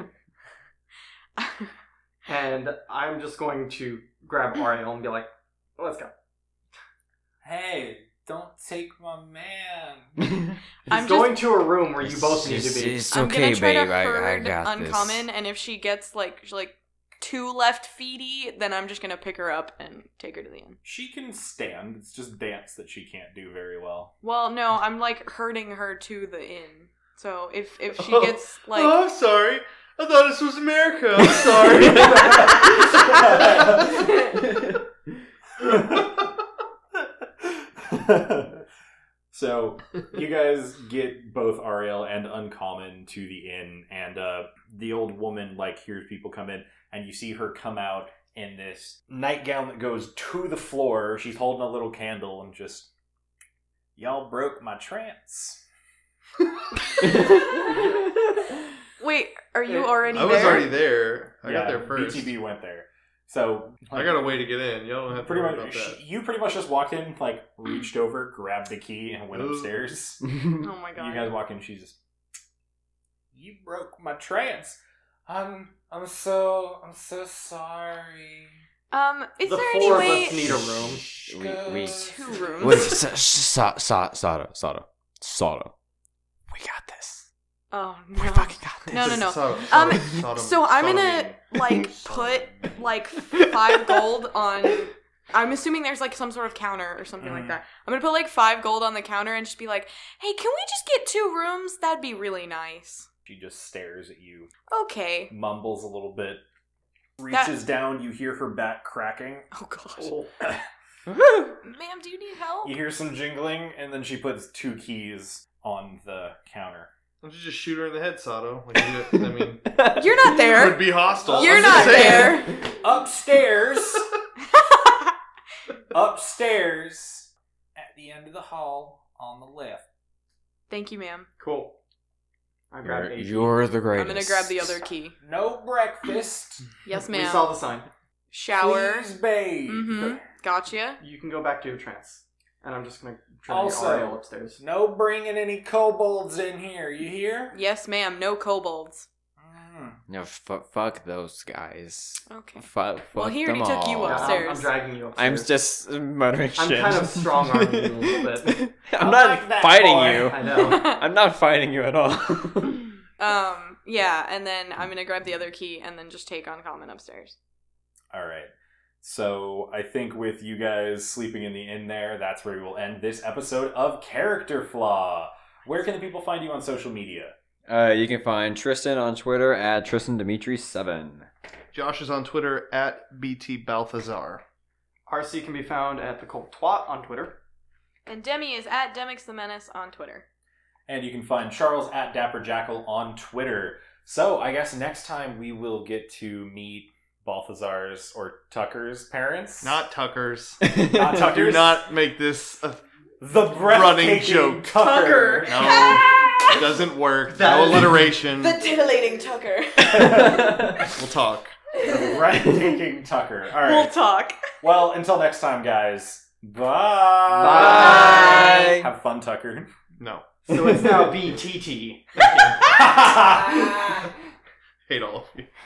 [SPEAKER 4] and I'm just going to grab Ariel and be like, "Let's go."
[SPEAKER 1] Hey, don't take my man.
[SPEAKER 4] He's
[SPEAKER 5] I'm
[SPEAKER 4] going to a room where you both need to be.
[SPEAKER 2] It's
[SPEAKER 5] I'm
[SPEAKER 2] okay,
[SPEAKER 5] gonna try
[SPEAKER 2] babe.
[SPEAKER 5] to
[SPEAKER 2] I
[SPEAKER 5] herd
[SPEAKER 2] got
[SPEAKER 5] Uncommon,
[SPEAKER 2] this.
[SPEAKER 5] and if she gets like 2 left feety, then I'm just gonna pick her up and take her to the inn.
[SPEAKER 1] She can stand. It's just dance that she can't do very well.
[SPEAKER 5] Well, no, I'm like herding her to the inn. So if she
[SPEAKER 3] Oh.
[SPEAKER 5] gets like
[SPEAKER 3] Oh, I'm sorry. I thought this was America. I'm sorry.
[SPEAKER 1] So you guys get both Ariel and Uncommon to the inn, and the old woman like hears people come in, and you see her come out in this nightgown that goes to the floor. She's holding a little candle and just, "Y'all broke my trance."
[SPEAKER 5] Wait, are you already
[SPEAKER 3] I
[SPEAKER 5] there?
[SPEAKER 3] was already there. I got
[SPEAKER 1] Yeah,
[SPEAKER 3] there first.
[SPEAKER 1] BTB went there. So
[SPEAKER 3] I got a way to get in. Y'all don't have to
[SPEAKER 1] pretty
[SPEAKER 3] worry
[SPEAKER 1] much,
[SPEAKER 3] about that.
[SPEAKER 1] you pretty much just walked in, like reached over, grabbed the key, and went
[SPEAKER 3] Ooh.
[SPEAKER 1] upstairs.
[SPEAKER 5] Oh my god.
[SPEAKER 1] You guys walk in, she's just, "You broke my trance. I'm so sorry."
[SPEAKER 5] Is
[SPEAKER 4] The
[SPEAKER 5] there any
[SPEAKER 4] four of
[SPEAKER 5] way
[SPEAKER 4] us need a room.
[SPEAKER 2] We
[SPEAKER 5] 2 rooms?
[SPEAKER 2] Wait, Sato. We got this.
[SPEAKER 5] Oh no.
[SPEAKER 2] We fucking got this.
[SPEAKER 5] No.
[SPEAKER 3] Sodom,
[SPEAKER 5] So I'm gonna
[SPEAKER 3] sodomy.
[SPEAKER 5] like put like 5 gold on. I'm assuming there's like some sort of counter or something like that. I'm gonna put like 5 gold on the counter and just be like, "Hey, can we just get 2 rooms? That'd be really nice."
[SPEAKER 1] She just stares at you,
[SPEAKER 5] Okay.
[SPEAKER 1] mumbles a little bit, reaches down. You hear her back cracking.
[SPEAKER 5] Oh gosh.
[SPEAKER 4] Oh.
[SPEAKER 5] Ma'am, do you need help?
[SPEAKER 1] You hear some jingling, and then she puts 2 keys on the counter.
[SPEAKER 3] Why don't you just shoot her in the head, Sato? Like, I mean,
[SPEAKER 5] You're not
[SPEAKER 3] it
[SPEAKER 5] there.
[SPEAKER 3] would be hostile.
[SPEAKER 5] You're
[SPEAKER 3] I'm
[SPEAKER 5] not
[SPEAKER 3] just saying.
[SPEAKER 5] there.
[SPEAKER 1] Upstairs! Upstairs! At the end of the hall, on the left.
[SPEAKER 5] Thank you, ma'am.
[SPEAKER 4] Cool. I grabbed
[SPEAKER 2] You're,
[SPEAKER 4] eight.
[SPEAKER 2] you're the greatest.
[SPEAKER 5] I'm gonna grab the other key.
[SPEAKER 1] No breakfast.
[SPEAKER 5] Yes,
[SPEAKER 4] We
[SPEAKER 5] ma'am.
[SPEAKER 4] saw the sign.
[SPEAKER 5] Shower.
[SPEAKER 1] Please bathe.
[SPEAKER 5] Mm-hmm. Gotcha.
[SPEAKER 4] You can go back to your trance, and I'm just gonna try
[SPEAKER 1] Also-
[SPEAKER 4] to get Ariel upstairs.
[SPEAKER 1] No bringing any kobolds in here, you hear?
[SPEAKER 5] Yes, ma'am. No kobolds.
[SPEAKER 2] No, fuck those guys.
[SPEAKER 5] Okay.
[SPEAKER 2] Fuck
[SPEAKER 5] Well, he
[SPEAKER 2] them
[SPEAKER 5] already took you
[SPEAKER 2] all.
[SPEAKER 4] Yeah,
[SPEAKER 5] upstairs.
[SPEAKER 4] I'm dragging you
[SPEAKER 2] I'm
[SPEAKER 4] upstairs.
[SPEAKER 2] just muttering
[SPEAKER 4] I'm
[SPEAKER 2] shit.
[SPEAKER 4] kind of strong-arming you a little bit.
[SPEAKER 2] I'm
[SPEAKER 1] I
[SPEAKER 2] not
[SPEAKER 1] like that
[SPEAKER 2] fighting
[SPEAKER 1] boy.
[SPEAKER 2] you.
[SPEAKER 4] I know.
[SPEAKER 2] I'm not fighting you at all.
[SPEAKER 5] Yeah, and then I'm gonna grab the other key and then just take Uncommon upstairs.
[SPEAKER 1] Alright. So I think with you guys sleeping in the inn there, that's where we will end this episode of Character Flaw. Where can the people find you on social media?
[SPEAKER 2] You can find Tristan on Twitter at TristanDimitri7.
[SPEAKER 3] Josh is on Twitter at BTBalthazar.
[SPEAKER 4] RC can be found at the Cult Twat on Twitter.
[SPEAKER 5] And Demi is at Demix the Menace on Twitter.
[SPEAKER 1] And you can find Charles at Dapper Jackal on Twitter. So I guess next time we will get to meet Balthazar's or Tucker's parents.
[SPEAKER 3] Not Tucker's.
[SPEAKER 1] Not
[SPEAKER 3] Do
[SPEAKER 1] Tucker's.
[SPEAKER 3] not make this a
[SPEAKER 1] The
[SPEAKER 3] running
[SPEAKER 1] breathtaking
[SPEAKER 3] joke.
[SPEAKER 1] Tucker.
[SPEAKER 3] No. It doesn't work.
[SPEAKER 7] That
[SPEAKER 3] No
[SPEAKER 7] is-
[SPEAKER 3] alliteration.
[SPEAKER 5] The titillating Tucker.
[SPEAKER 3] We'll talk.
[SPEAKER 1] The breathtaking Tucker. All
[SPEAKER 5] We'll
[SPEAKER 1] right.
[SPEAKER 5] talk.
[SPEAKER 1] Well, until next time, guys. Bye.
[SPEAKER 7] Bye.
[SPEAKER 1] Have fun, Tucker.
[SPEAKER 3] No.
[SPEAKER 7] So it's now BTT.
[SPEAKER 6] Ah.
[SPEAKER 3] Hate all of you.